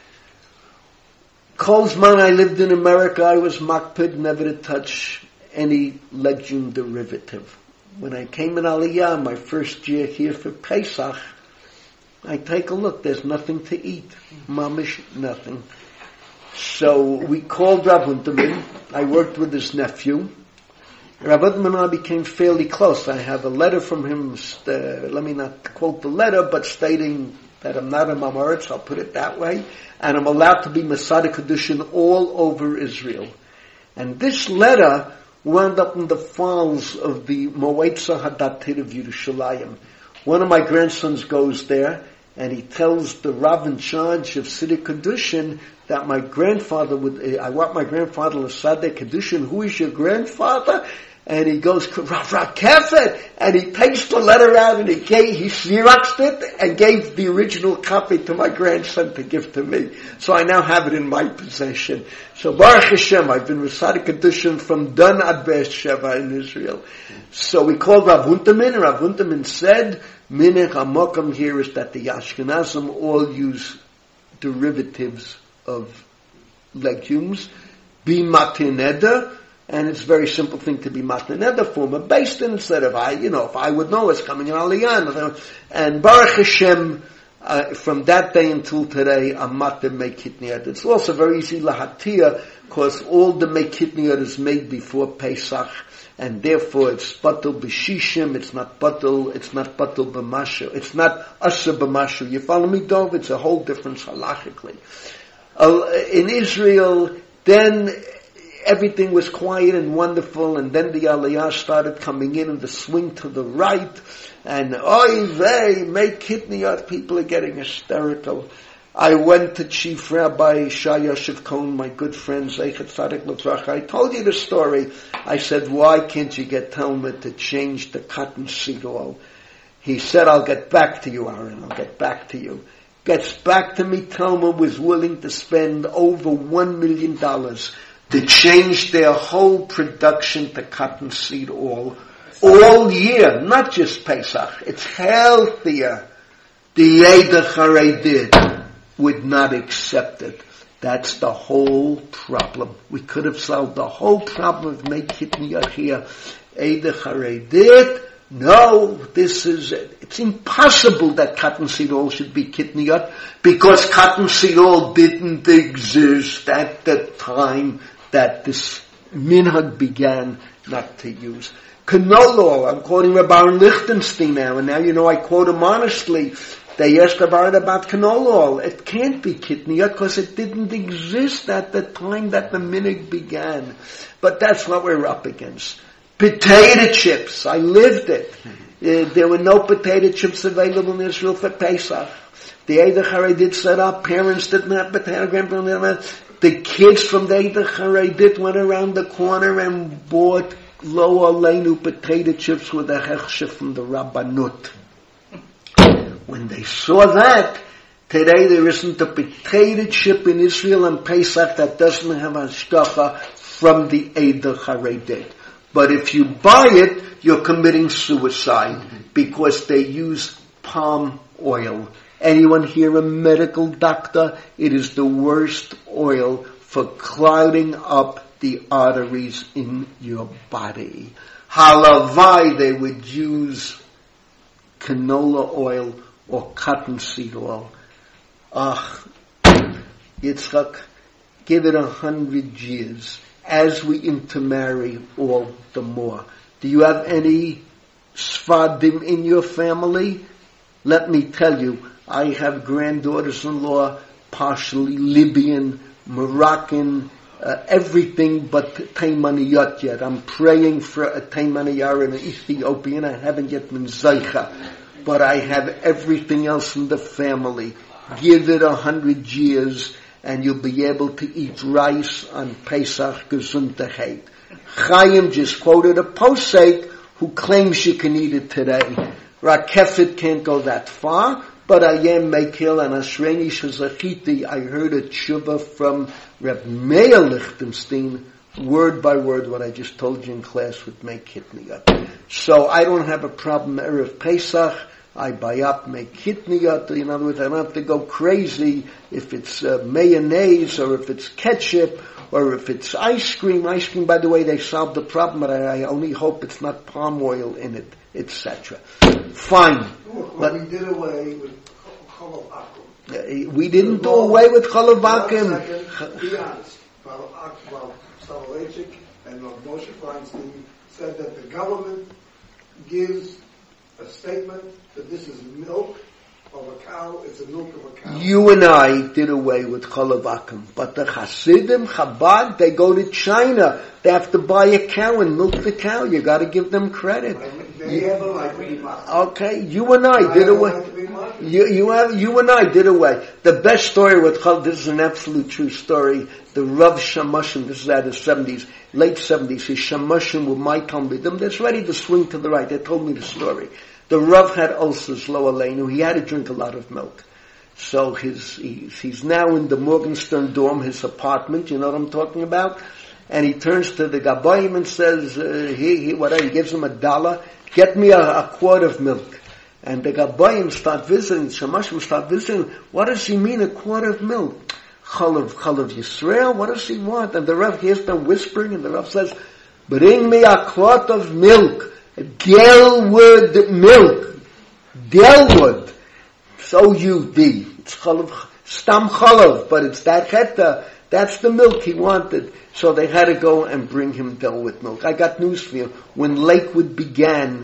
Kolzman I lived in America, I was makpid never to touch any legume derivative. When I came in Aliyah, my first year here for Pesach, I take a look, there's nothing to eat. Mamish, nothing. So we called Rav Unterman. I worked with his nephew. Rav Unterman and I became fairly close. I have a letter from him, let me not quote the letter, but stating that I'm not a Mamoritz, I'll put it that way, and I'm allowed to be Masada Kedushin all over Israel. And this letter wound up in the files of the Moetza Hadatir of Yerushalayim. One of my grandsons goes there, and he tells the Rav in charge of Siddur Kedushin that my grandfather I want my grandfather L'Sadeh Kedushin. Who is your grandfather? And he goes, Rav Kefet, and he takes the letter out and he xeroxed it and gave the original copy to my grandson to give to me. So I now have it in my possession. So Baruch Hashem, I've been reciting Kedushin from Dan ad Beersheva in Israel. So we called Rav Unterman, and Rav Unterman said, Minech HaMokam here is that the Ashkenazim all use derivatives of legumes, be matineda, and it's a very simple thing to be matneh, form a based in instead of if I would know it's coming in Aliyah. And Baruch Hashem, from that day until today, I'm matneh meikitniyat. It's also very easy lahatia, because all the meikitniyat is made before Pesach, and therefore it's batul b'shishim, it's not batul b'mashu, it's not asher b'mashu. You follow me, Dov? It's a whole difference halachically. In Israel, Then everything was quiet and wonderful, and then the Aliyah started coming in and the swing to the right, and oy vey, make kitniyot, people are getting hysterical. I went to Chief Rabbi Shai Yosef Cohen, my good friend, Zeichet Tzadik L'Tvracha. I told you the story. I said, why can't you get Talmud to change the cotton seed oil? He said, I'll get back to you, Aaron, I'll get back to you. Gets back to me, Talmud was willing to spend over $1 million to change their whole production to cottonseed oil all year, not just Pesach. It's healthier. The Eidah Chareidit would not accept it. That's the whole problem. We could have solved the whole problem of make kitniyot here. Eidah Chareidit, no, this is it. It's impossible that cottonseed oil should be kitniyot because cottonseed oil didn't exist at the time that this minhag began not to use. Canola oil, I'm quoting Rabbi Lichtenstein now, and now you know I quote him honestly. They asked about canola oil. It can't be kitniyot because it didn't exist at the time that the minhag began. But that's what we're up against. Potato chips, I lived it. There were no potato chips available in Israel for Pesach. The Eidah Chareidit set up, parents didn't have potato, grandparents didn't have. The kids from the Eidah Chareidit went around the corner and bought Lo Aleinu potato chips with a hechsher from the Rabbanut. When they saw that, today there isn't a potato chip in Israel and Pesach that doesn't have a hashgacha from the Eidah Chareidit. But if you buy it, you're committing suicide because they use palm oil. Anyone here a medical doctor? It is the worst oil for clouding up the arteries in your body. Halavai, they would use canola oil or cottonseed oil. Yitzchak, give it 100 years. As we intermarry, all the more. Do you have any Sfadim in your family? Let me tell you, I have granddaughters-in-law, partially Libyan, Moroccan, everything but Taymaniyot yet. I'm praying for a Taymaniyar in Ethiopian. I haven't yet been Zaycha. But I have everything else in the family. Give it 100 years and you'll be able to eat rice on Pesach Gesundheit. Chaim just quoted a posek who claims you can eat it today. Rakefet can't go that far, but I am Mekil and Ashreni Shazachiti. I heard a tshuva from Reb Meir Lichtenstein, word by word what I just told you in class would make kitniyot. So I don't have a problem Erev Pesach. I buy up, make kitniyot. In other words, I don't have to go crazy if it's mayonnaise or if it's ketchup or if it's ice cream. Ice cream, by the way, they solved the problem, but I only hope it's not palm oil in it, etc. Fine. But we did away with Cholav Akum. We didn't do away with Cholav Akum. Be honest. Soloveitchik and Moshe Feinstein said that the government gives a statement that this is milk of a cow, it's a milk of a cow. You and I did away with Cholav Akum, but the Hasidim, Chabad, they go to China. They have to buy a cow and milk the cow. You got to give them credit. They have a right to be mocked. Okay, you and I did away. You and I did away. The best story with Cholav, this is an absolute true story. The Rav Shamoshim, this is out of the 70s, late 70s, his Shamoshim with my Talmidim, that's ready to swing to the right. They told me the story. The Rav had ulcers, Lo Aleinu. He had to drink a lot of milk. So he's now in the Morgenstern dorm, his apartment, you know what I'm talking about? And he turns to the Gabayim and says, he gives him $1, get me a quart of milk. And the Gabayim start visiting, Shamashim start visiting, what does he mean, a quart of milk? Cholav Yisrael, what does he want? And the Rav hears them whispering, and the Rav says, bring me a quart of milk. Gelwood milk. Gelwood. So U-D. It's Cholav, Stam Cholav, but it's that Cheta. That's the milk he wanted. So they had to go and bring him Delwood milk. I got news for you. When Lakewood began,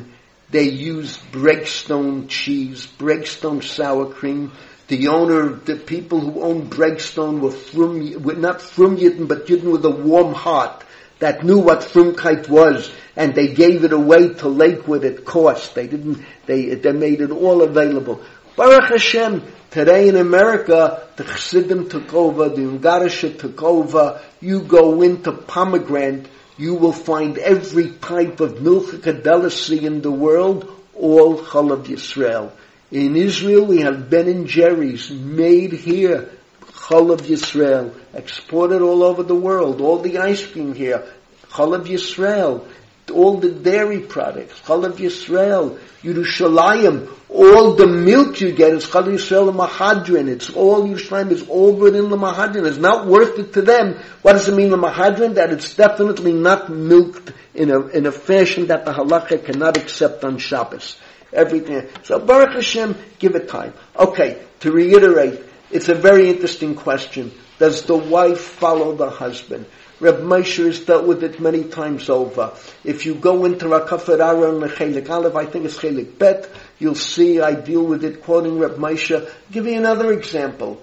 They used Breakstone cheese, Breakstone sour cream. The people who owned Breakstone were not from Yidden, but Yidden with a warm heart that knew what Frumkeit was, and they gave it away to Lakewood at cost. They made it all available. Baruch Hashem, today in America, the Chassidim took over, the Ungarische took over. You go into Pomegranate, you will find every type of milchika delicacy in the world, all Chalav Yisrael. In Israel, we have Ben & Jerry's, made here, Chalav Yisrael, exported all over the world. All the ice cream here, Chalav Yisrael. All the dairy products, Chalav Yisrael, Yerushalayim, all the milk you get is Chalav Yisrael and Mahadrin. It's all Yerushalayim is over in the Mahadrin. It's not worth it to them. What does it mean, the Mahadrin? That it's definitely not milked in a fashion that the halacha cannot accept on Shabbos. Everything. So Baruch Hashem, give it time. Okay, to reiterate, it's a very interesting question. Does the wife follow the husband? Reb Moshe has dealt with it many times over. If you go into Rakafet Aaron and Chelik Aleph, I think it's Chelik Bet, you'll see I deal with it quoting Reb Moshe. I'll give you another example.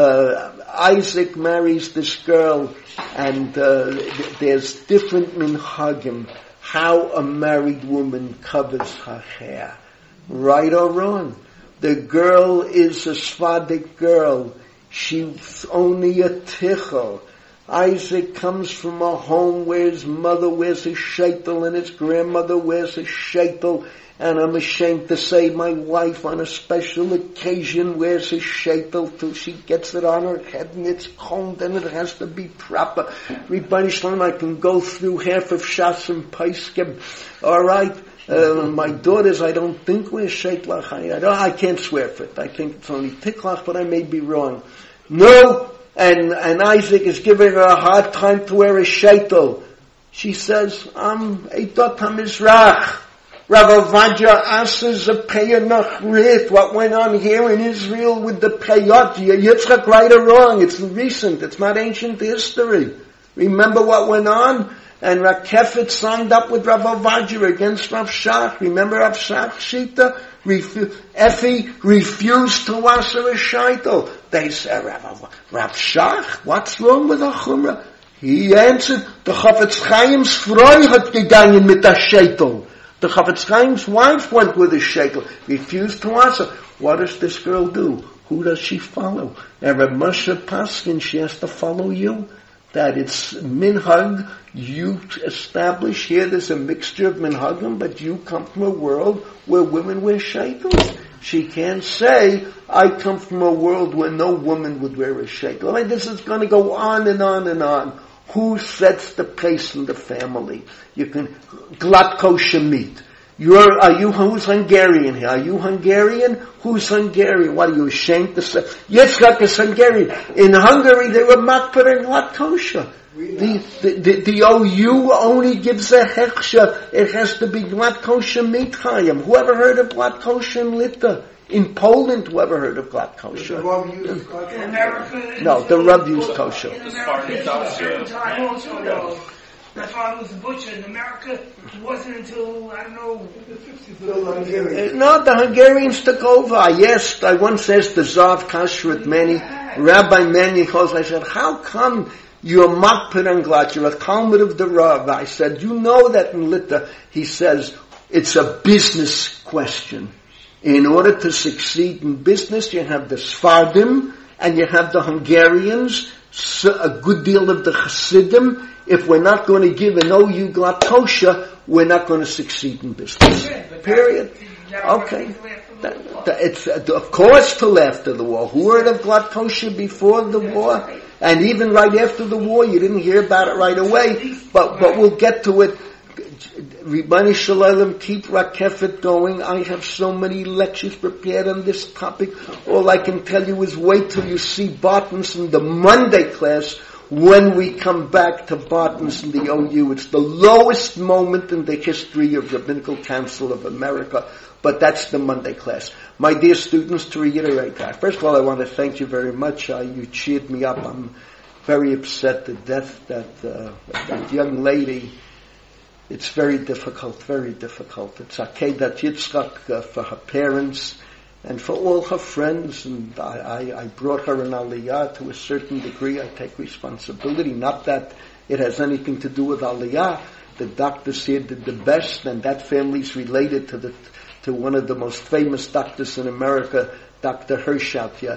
Isaac marries this girl, and there's different minhagim, how a married woman covers her hair. Right or wrong? The girl is a Sephardic girl. She's only a tichel. Isaac comes from a home where his mother wears a sheitel and his grandmother wears a sheitel, and I'm ashamed to say my wife on a special occasion wears a sheitel till she gets it on her head and it's combed and it has to be proper. Ribbon Shalom, I can go through half of Shas and Paiskim. Alright? My daughters, I don't think wear sheitlach. I can't swear for it. I think it's only tiklach, but I may be wrong. No! And Isaac is giving her a hard time to wear a sheitel. She says, I'm Eitot HaMizrach. Rav Ovadia asks a Peyah Nachrit. What went on here in Israel with the Peyot? Yitzchak, right or wrong? It's recent. It's not ancient history. Remember what went on? And Rakefet signed up with Rav Ovadia against Rav Shach. Remember Rav Shach Shita? Effie refused to wash her a sheitel. They said, Rav Shach, what's wrong with a chumrah? He answered, the Chafetz Chaim's Freu hat gegangen mit der sheitel. The Chafetz Chaim's wife went with a sheitel, refused to wash her. What does this girl do? Who does she follow? And Rav Moshe Paskin, she has to follow you. That it's minhag, you establish here, there's a mixture of minhagim, but you come from a world where women wear sheitels. She can't say, I come from a world where no woman would wear a sheitel. Like, this is going to go on and on and on. Who sets the pace in the family? You can, glatt kosher meat. Who's Hungarian here? Are you Hungarian? Who's Hungarian? What are you ashamed to say? Yitzchak is Hungarian. In Hungary, they were makper and glatt kosher. The OU only gives a hechsha. It has to be glatt kosher meat chayim. Whoever heard of glatt kosher in Lita? In Poland, whoever heard of glatt kosher? In America, no, the Rav used kosher. In America, it was a certain time also, though. My father was a butcher in America. It wasn't until, I don't know, the 50s. No, the Hungarians took over. I once asked the Tsar of Kashrut, Rabbi Menachos, I said, how come you're makpid and glatt? You're a Talmud of the Rav. I said, you know that in Lita, he says, it's a business question. In order to succeed in business, you have the Sfardim and you have the Hungarians, a good deal of the Chassidim. If we're not going to give an OU glatt kosher, we're not going to succeed in business. Period. Okay. It's, of course, till after the war. Who heard of glatt kosher before the war? And even right after the war, you didn't hear about it right away. But we'll get to it. Ribbani Shalom, keep Rakefet going. I have so many lectures prepared on this topic. All I can tell you is wait till you see Bartons in the Monday class. When we come back to Bartons in the OU, it's the lowest moment in the history of Rabbinical Council of America, but that's the Monday class. My dear students, to reiterate that, first of all, I want to thank you very much. You cheered me up. I'm very upset to death that that young lady it's very difficult, very difficult. It's Akedat Yitzchak for her parents and for all her friends, and I brought her in Aliyah to a certain degree. I take responsibility, not that it has anything to do with Aliyah. The doctors here did the best, and that family's related to one of the most famous doctors in America, Dr. Hershout,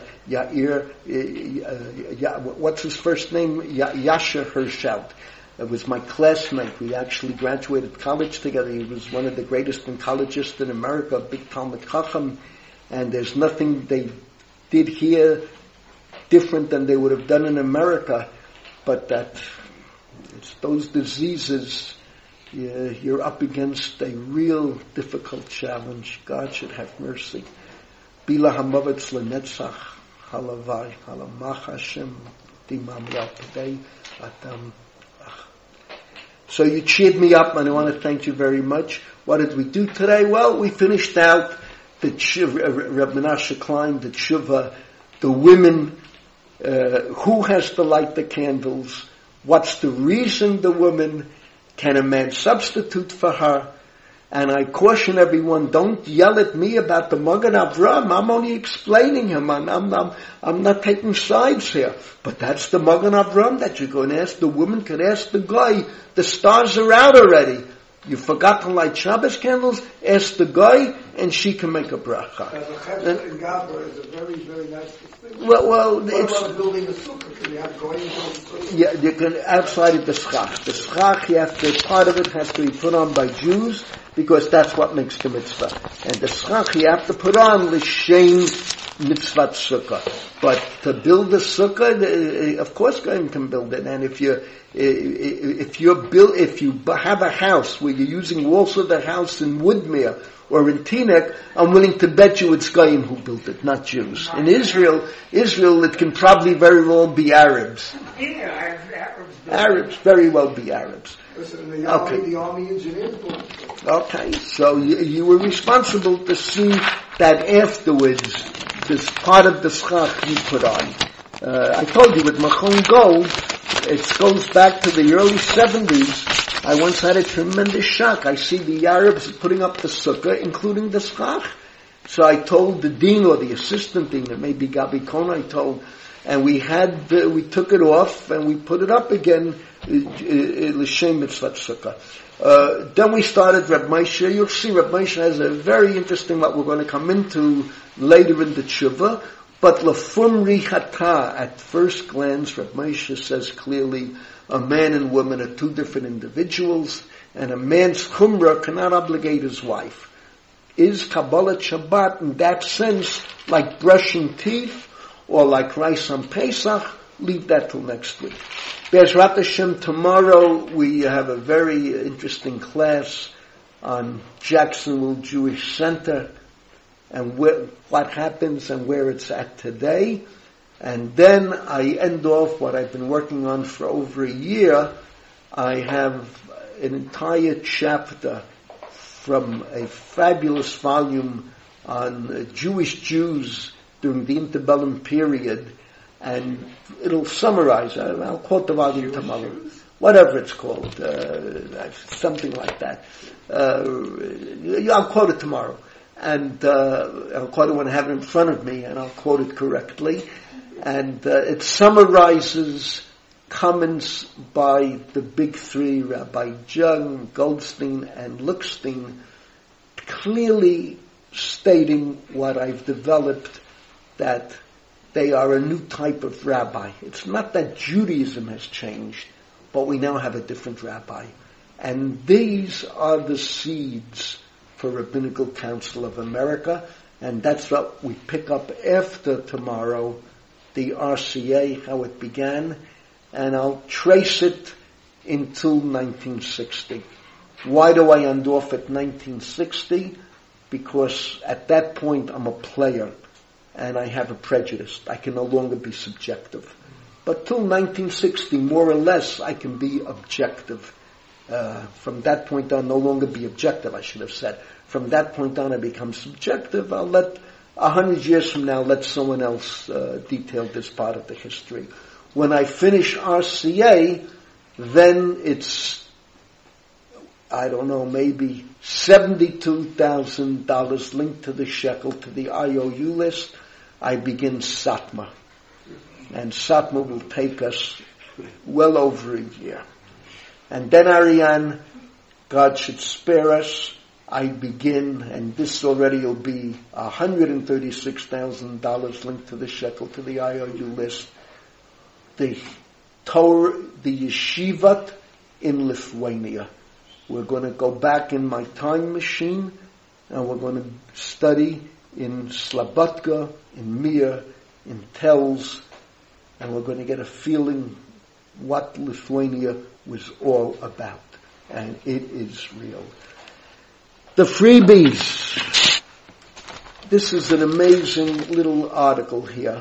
what's his first name? Yasher Hershout. It was my classmate. We actually graduated college together. He was one of the greatest oncologists in America, a big Talmud Chacham, and there's nothing they did here different than they would have done in America, but that it's those diseases, you're up against a real difficult challenge. God should have mercy. Bila hamavetz lenetzach halavai halamach Hashem dimam today adam. So you cheered me up, and I want to thank you very much. What did we do today? Well, we finished out the Reb Menashe Klein, the tshuva, the women, who has to light the candles, what's the reason the woman, can a man substitute for her? And I caution everyone, don't yell at me about the Magen Avraham. I'm only explaining him. I'm not taking sides here. But that's the Magen Avraham that you're going to ask. The woman could ask the guy. The stars are out already. You forgot to light Shabbos candles? Ask the guy, and she can make a bracha. The Chesed in Gabra is a very, very nice thing. Well, what about building a sukkah? Can you have going to sukkah? Yeah, you can, outside of the schach. The schach, part of it has to be put on by Jews, because that's what makes the mitzvah. And the schach you have to put on l'shem mitzvah sukkah. But to build a sukkah, of course Goyim can build it. And if you have a house where you're using walls of the house in Woodmere or in Teaneck, I'm willing to bet you it's Goyim who built it, not Jews. In Israel, it can probably very well be Arabs. Yeah, Arabs, very well be Arabs. Listen, the army engineers. Okay, so you were responsible to see that afterwards, this part of the schach you put on. I told you with Machon Gold, it goes back to the early 70s. I once had a tremendous shock. I see the Arabs putting up the sukkah, including the schach. So I told the dean or the assistant dean, it may be Gabi Kohn, I told, and we took it off and we put it up again, l'shem mitzvah sukkah. Then we started Reb Moshe. You'll see Reb Moshe has a very interesting, what we're going to come into later in the tshuva. But lefum richata, at first glance, Reb Moshe says clearly, a man and woman are two different individuals, and a man's chumrah cannot obligate his wife. Is Kabbalah Shabbat in that sense like brushing teeth or like rice on Pesach? Leave that till next week. Be'ezrat Hashem, tomorrow we have a very interesting class on Jacksonville Jewish Center and what happens and where it's at today. And then I end off what I've been working on for over a year. I have an entire chapter from a fabulous volume on Jewish Jews during the interbellum period, and it'll summarize. I'll quote the volume tomorrow. Whatever it's called, something like that. I'll quote it tomorrow. And I'll quote it when I have it in front of me, and I'll quote it correctly. And it summarizes comments by the big three, Rabbi Jung, Goldstein, and Lookstein, clearly stating what I've developed, that they are a new type of rabbi. It's not that Judaism has changed, but we now have a different rabbi. And these are the seeds for Rabbinical Council of America, and that's what we pick up after tomorrow, the RCA, how it began, and I'll trace it until 1960. Why do I end off at 1960? Because at that point I'm a player, and I have a prejudice. I can no longer be subjective. But till 1960, more or less, I can be objective. From that point on, no longer be objective, I should have said. From that point on, I become subjective. I'll let 100 years from now, let someone else detail this part of the history. When I finish RCA, then it's I don't know, maybe $72,000 linked to the shekel, to the IOU list. I begin Satmar. And Satmar will take us well over a year. And then Ariane, God should spare us, I begin, and this already will be $136,000 linked to the shekel, to the IOU list, the Torah, the yeshivat in Lithuania. We're going to go back in my time machine, and we're going to study in Slobodka, in Mir, in Telz, and we're going to get a feeling what Lithuania was all about. And it is real. The freebies. This is an amazing little article here.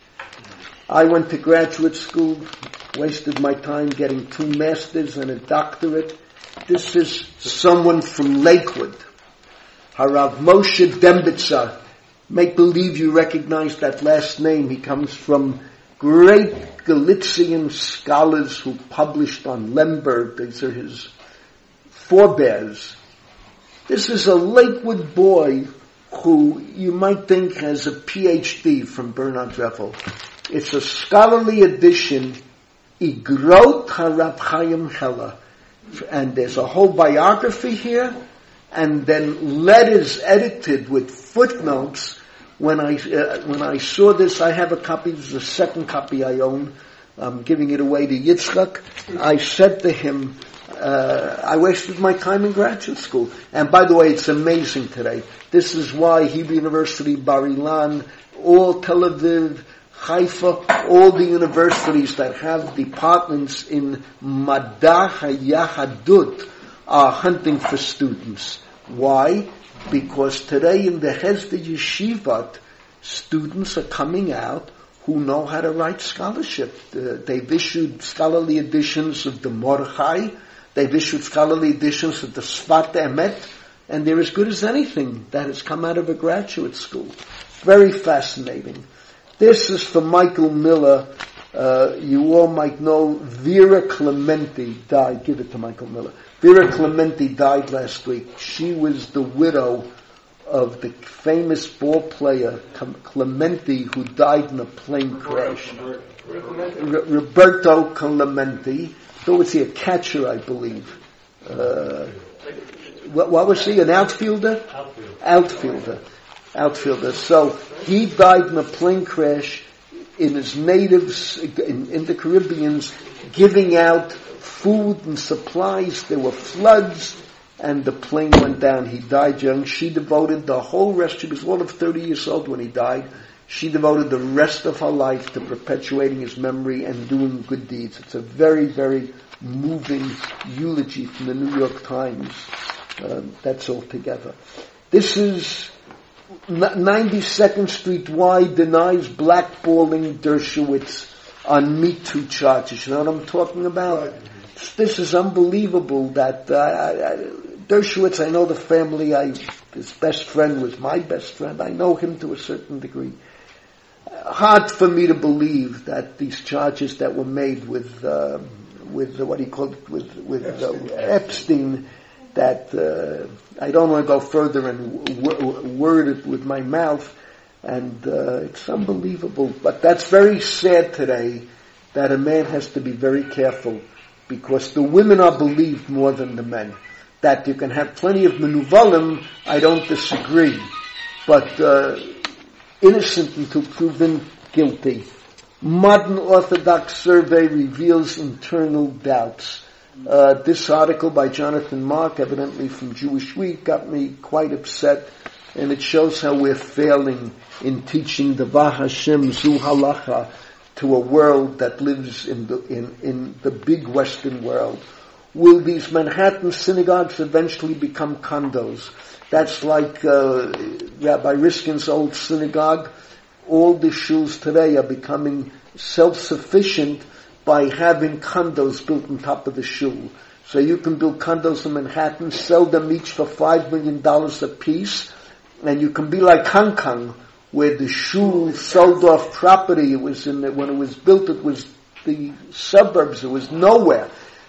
I went to graduate school, wasted my time getting 2 masters and a doctorate. This is someone from Lakewood, Harav Moshe Dembitzer. Make believe you recognize that last name. He comes from great Galician scholars who published on Lemberg. These are his forebears. This is a Lakewood boy who you might think has a PhD from Bernard Dreffel. It's a scholarly edition, Igrot Harav Chaim Heller. And there's a whole biography here, and then letters edited with footnotes. When I saw this, I have a copy. This is the second copy I own. I'm giving it away to Yitzchak. I said to him, I wasted my time in graduate school. And by the way, it's amazing today. This is why Hebrew University, Bar Ilan, all Tel Aviv, Haifa, all the universities that have departments in Madach HaYahadut are hunting for students. Why? Because today in the Hesed Yeshivat, students are coming out who know how to write scholarship. They've issued scholarly editions of the Mordechai, they've issued scholarly editions of the Sfat Emet, and they're as good as anything that has come out of a graduate school. Very fascinating. This is for Michael Miller. You all might know Vera Clementi died. Give it to Michael Miller. Vera Clementi died last week. She was the widow of the famous ball player Clementi, who died in a plane crash. Roberto Clementi. So was he a catcher, I believe? What was he? An outfielder? Outfielder. So he died in a plane crash in his natives, in the Caribbeans, giving out food and supplies. There were floods, and the plane went down. He died young. She devoted the whole rest, she was all of 30 years old when he died. She devoted the rest of her life to perpetuating his memory and doing good deeds. It's a very, very moving eulogy from the New York Times. That's all together. This is 92nd Street Y denies blackballing Dershowitz on Me Too charges. You know what I'm talking about? This is unbelievable that Dershowitz, I know the family, his best friend was my best friend. I know him to a certain degree. Hard for me to believe that these charges that were made with what he called Epstein, that I don't want to go further and word it with my mouth, and it's unbelievable. But that's very sad today, that a man has to be very careful, because the women are believed more than the men. That you can have plenty of menuvalim, I don't disagree, but innocent until proven guilty. Modern Orthodox survey reveals internal doubts. This article by Jonathan Mark, evidently from Jewish Week, got me quite upset, and it shows how we're failing in teaching the Vah Hashem Zu Halacha to a world that lives in the big Western world. Will these Manhattan synagogues eventually become condos? That's like Rabbi Riskin's old synagogue. All the shuls today are becoming self-sufficient by having condos built on top of the shul. So you can build condos in Manhattan, sell them each for $5 million a piece, and you can be like Hong Kong, where the shul sold off property. It was when it was built, it was the suburbs, it was nowhere.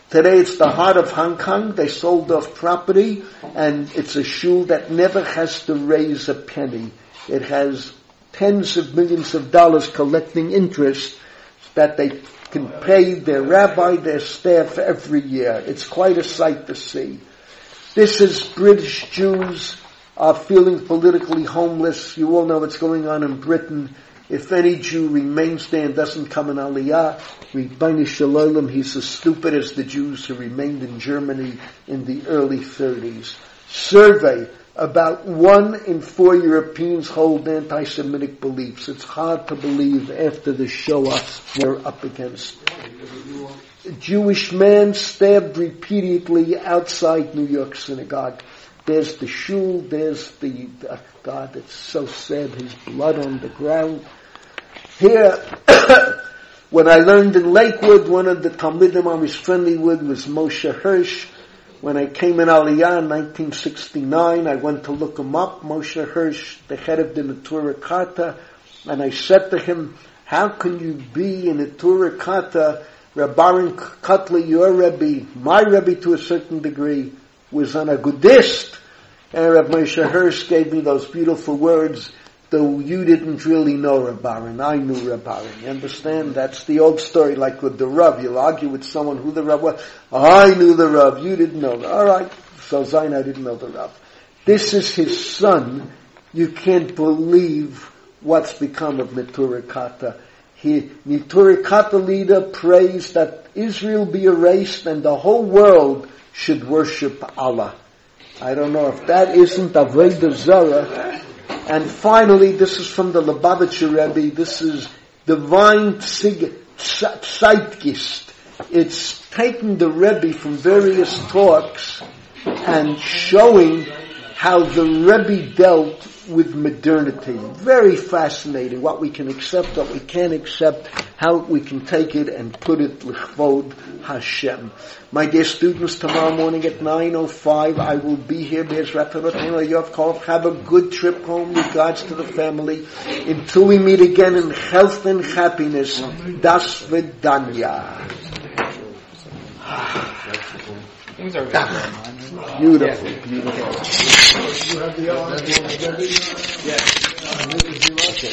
Today it's the heart of Hong Kong. They sold off property, and it's a shul that never has to raise a penny. It has tens of millions of dollars collecting interest that they can pay their rabbi, their staff every year. It's quite a sight to see. This is British Jews are feeling politically homeless. You all know what's going on in Britain. If any Jew remains there and doesn't come in Aliyah, Ribono Shel Olam, he's as stupid as the Jews who remained in Germany in the early 30s. Survey, about 1 in 4 Europeans hold anti-Semitic beliefs. It's hard to believe after the Shoah we're up against. A Jewish man stabbed repeatedly outside New York synagogue. There's the shul, there's the, God, it's so sad, his blood on the ground. Here, when I learned in Lakewood, one of the Talmidim I was friendly with was Moshe Hirsch. When I came in Aliyah in 1969, I went to look him up, Moshe Hirsch, the head of the Neturah Karta, and I said to him, how can you be in Neturah Karta, Rabbaran Kotler, your Rebbe, my Rebbe to a certain degree, was an agudist, and Rav Moshe Hirsch gave me those beautiful words, though you didn't really know Rabbaran, I knew Rabbaran. You understand? That's the old story, like with the Rav. You'll argue with someone who the Rav was. I knew the Rav, you didn't know. All right, so Zayin, I didn't know the Rav. This is his son. You can't believe what's become of Neturah Karta. Neturah Karta leader prays that Israel be erased and the whole world should worship Allah. I don't know if that isn't Avodah Zarah. And finally, this is from the Lubavitcher Rebbe. This is divine zeitgeist. It's taking the Rebbe from various talks and showing how the Rebbe dealt with modernity. Very fascinating. What we can accept, what we can't accept, how we can take it and put it l'chvod Hashem. My dear students, tomorrow morning at 9:05, I will be here. Have a good trip home. Regards to the family. Until we meet again in health and happiness. Das Vidanya. Beautiful, beautiful. You have the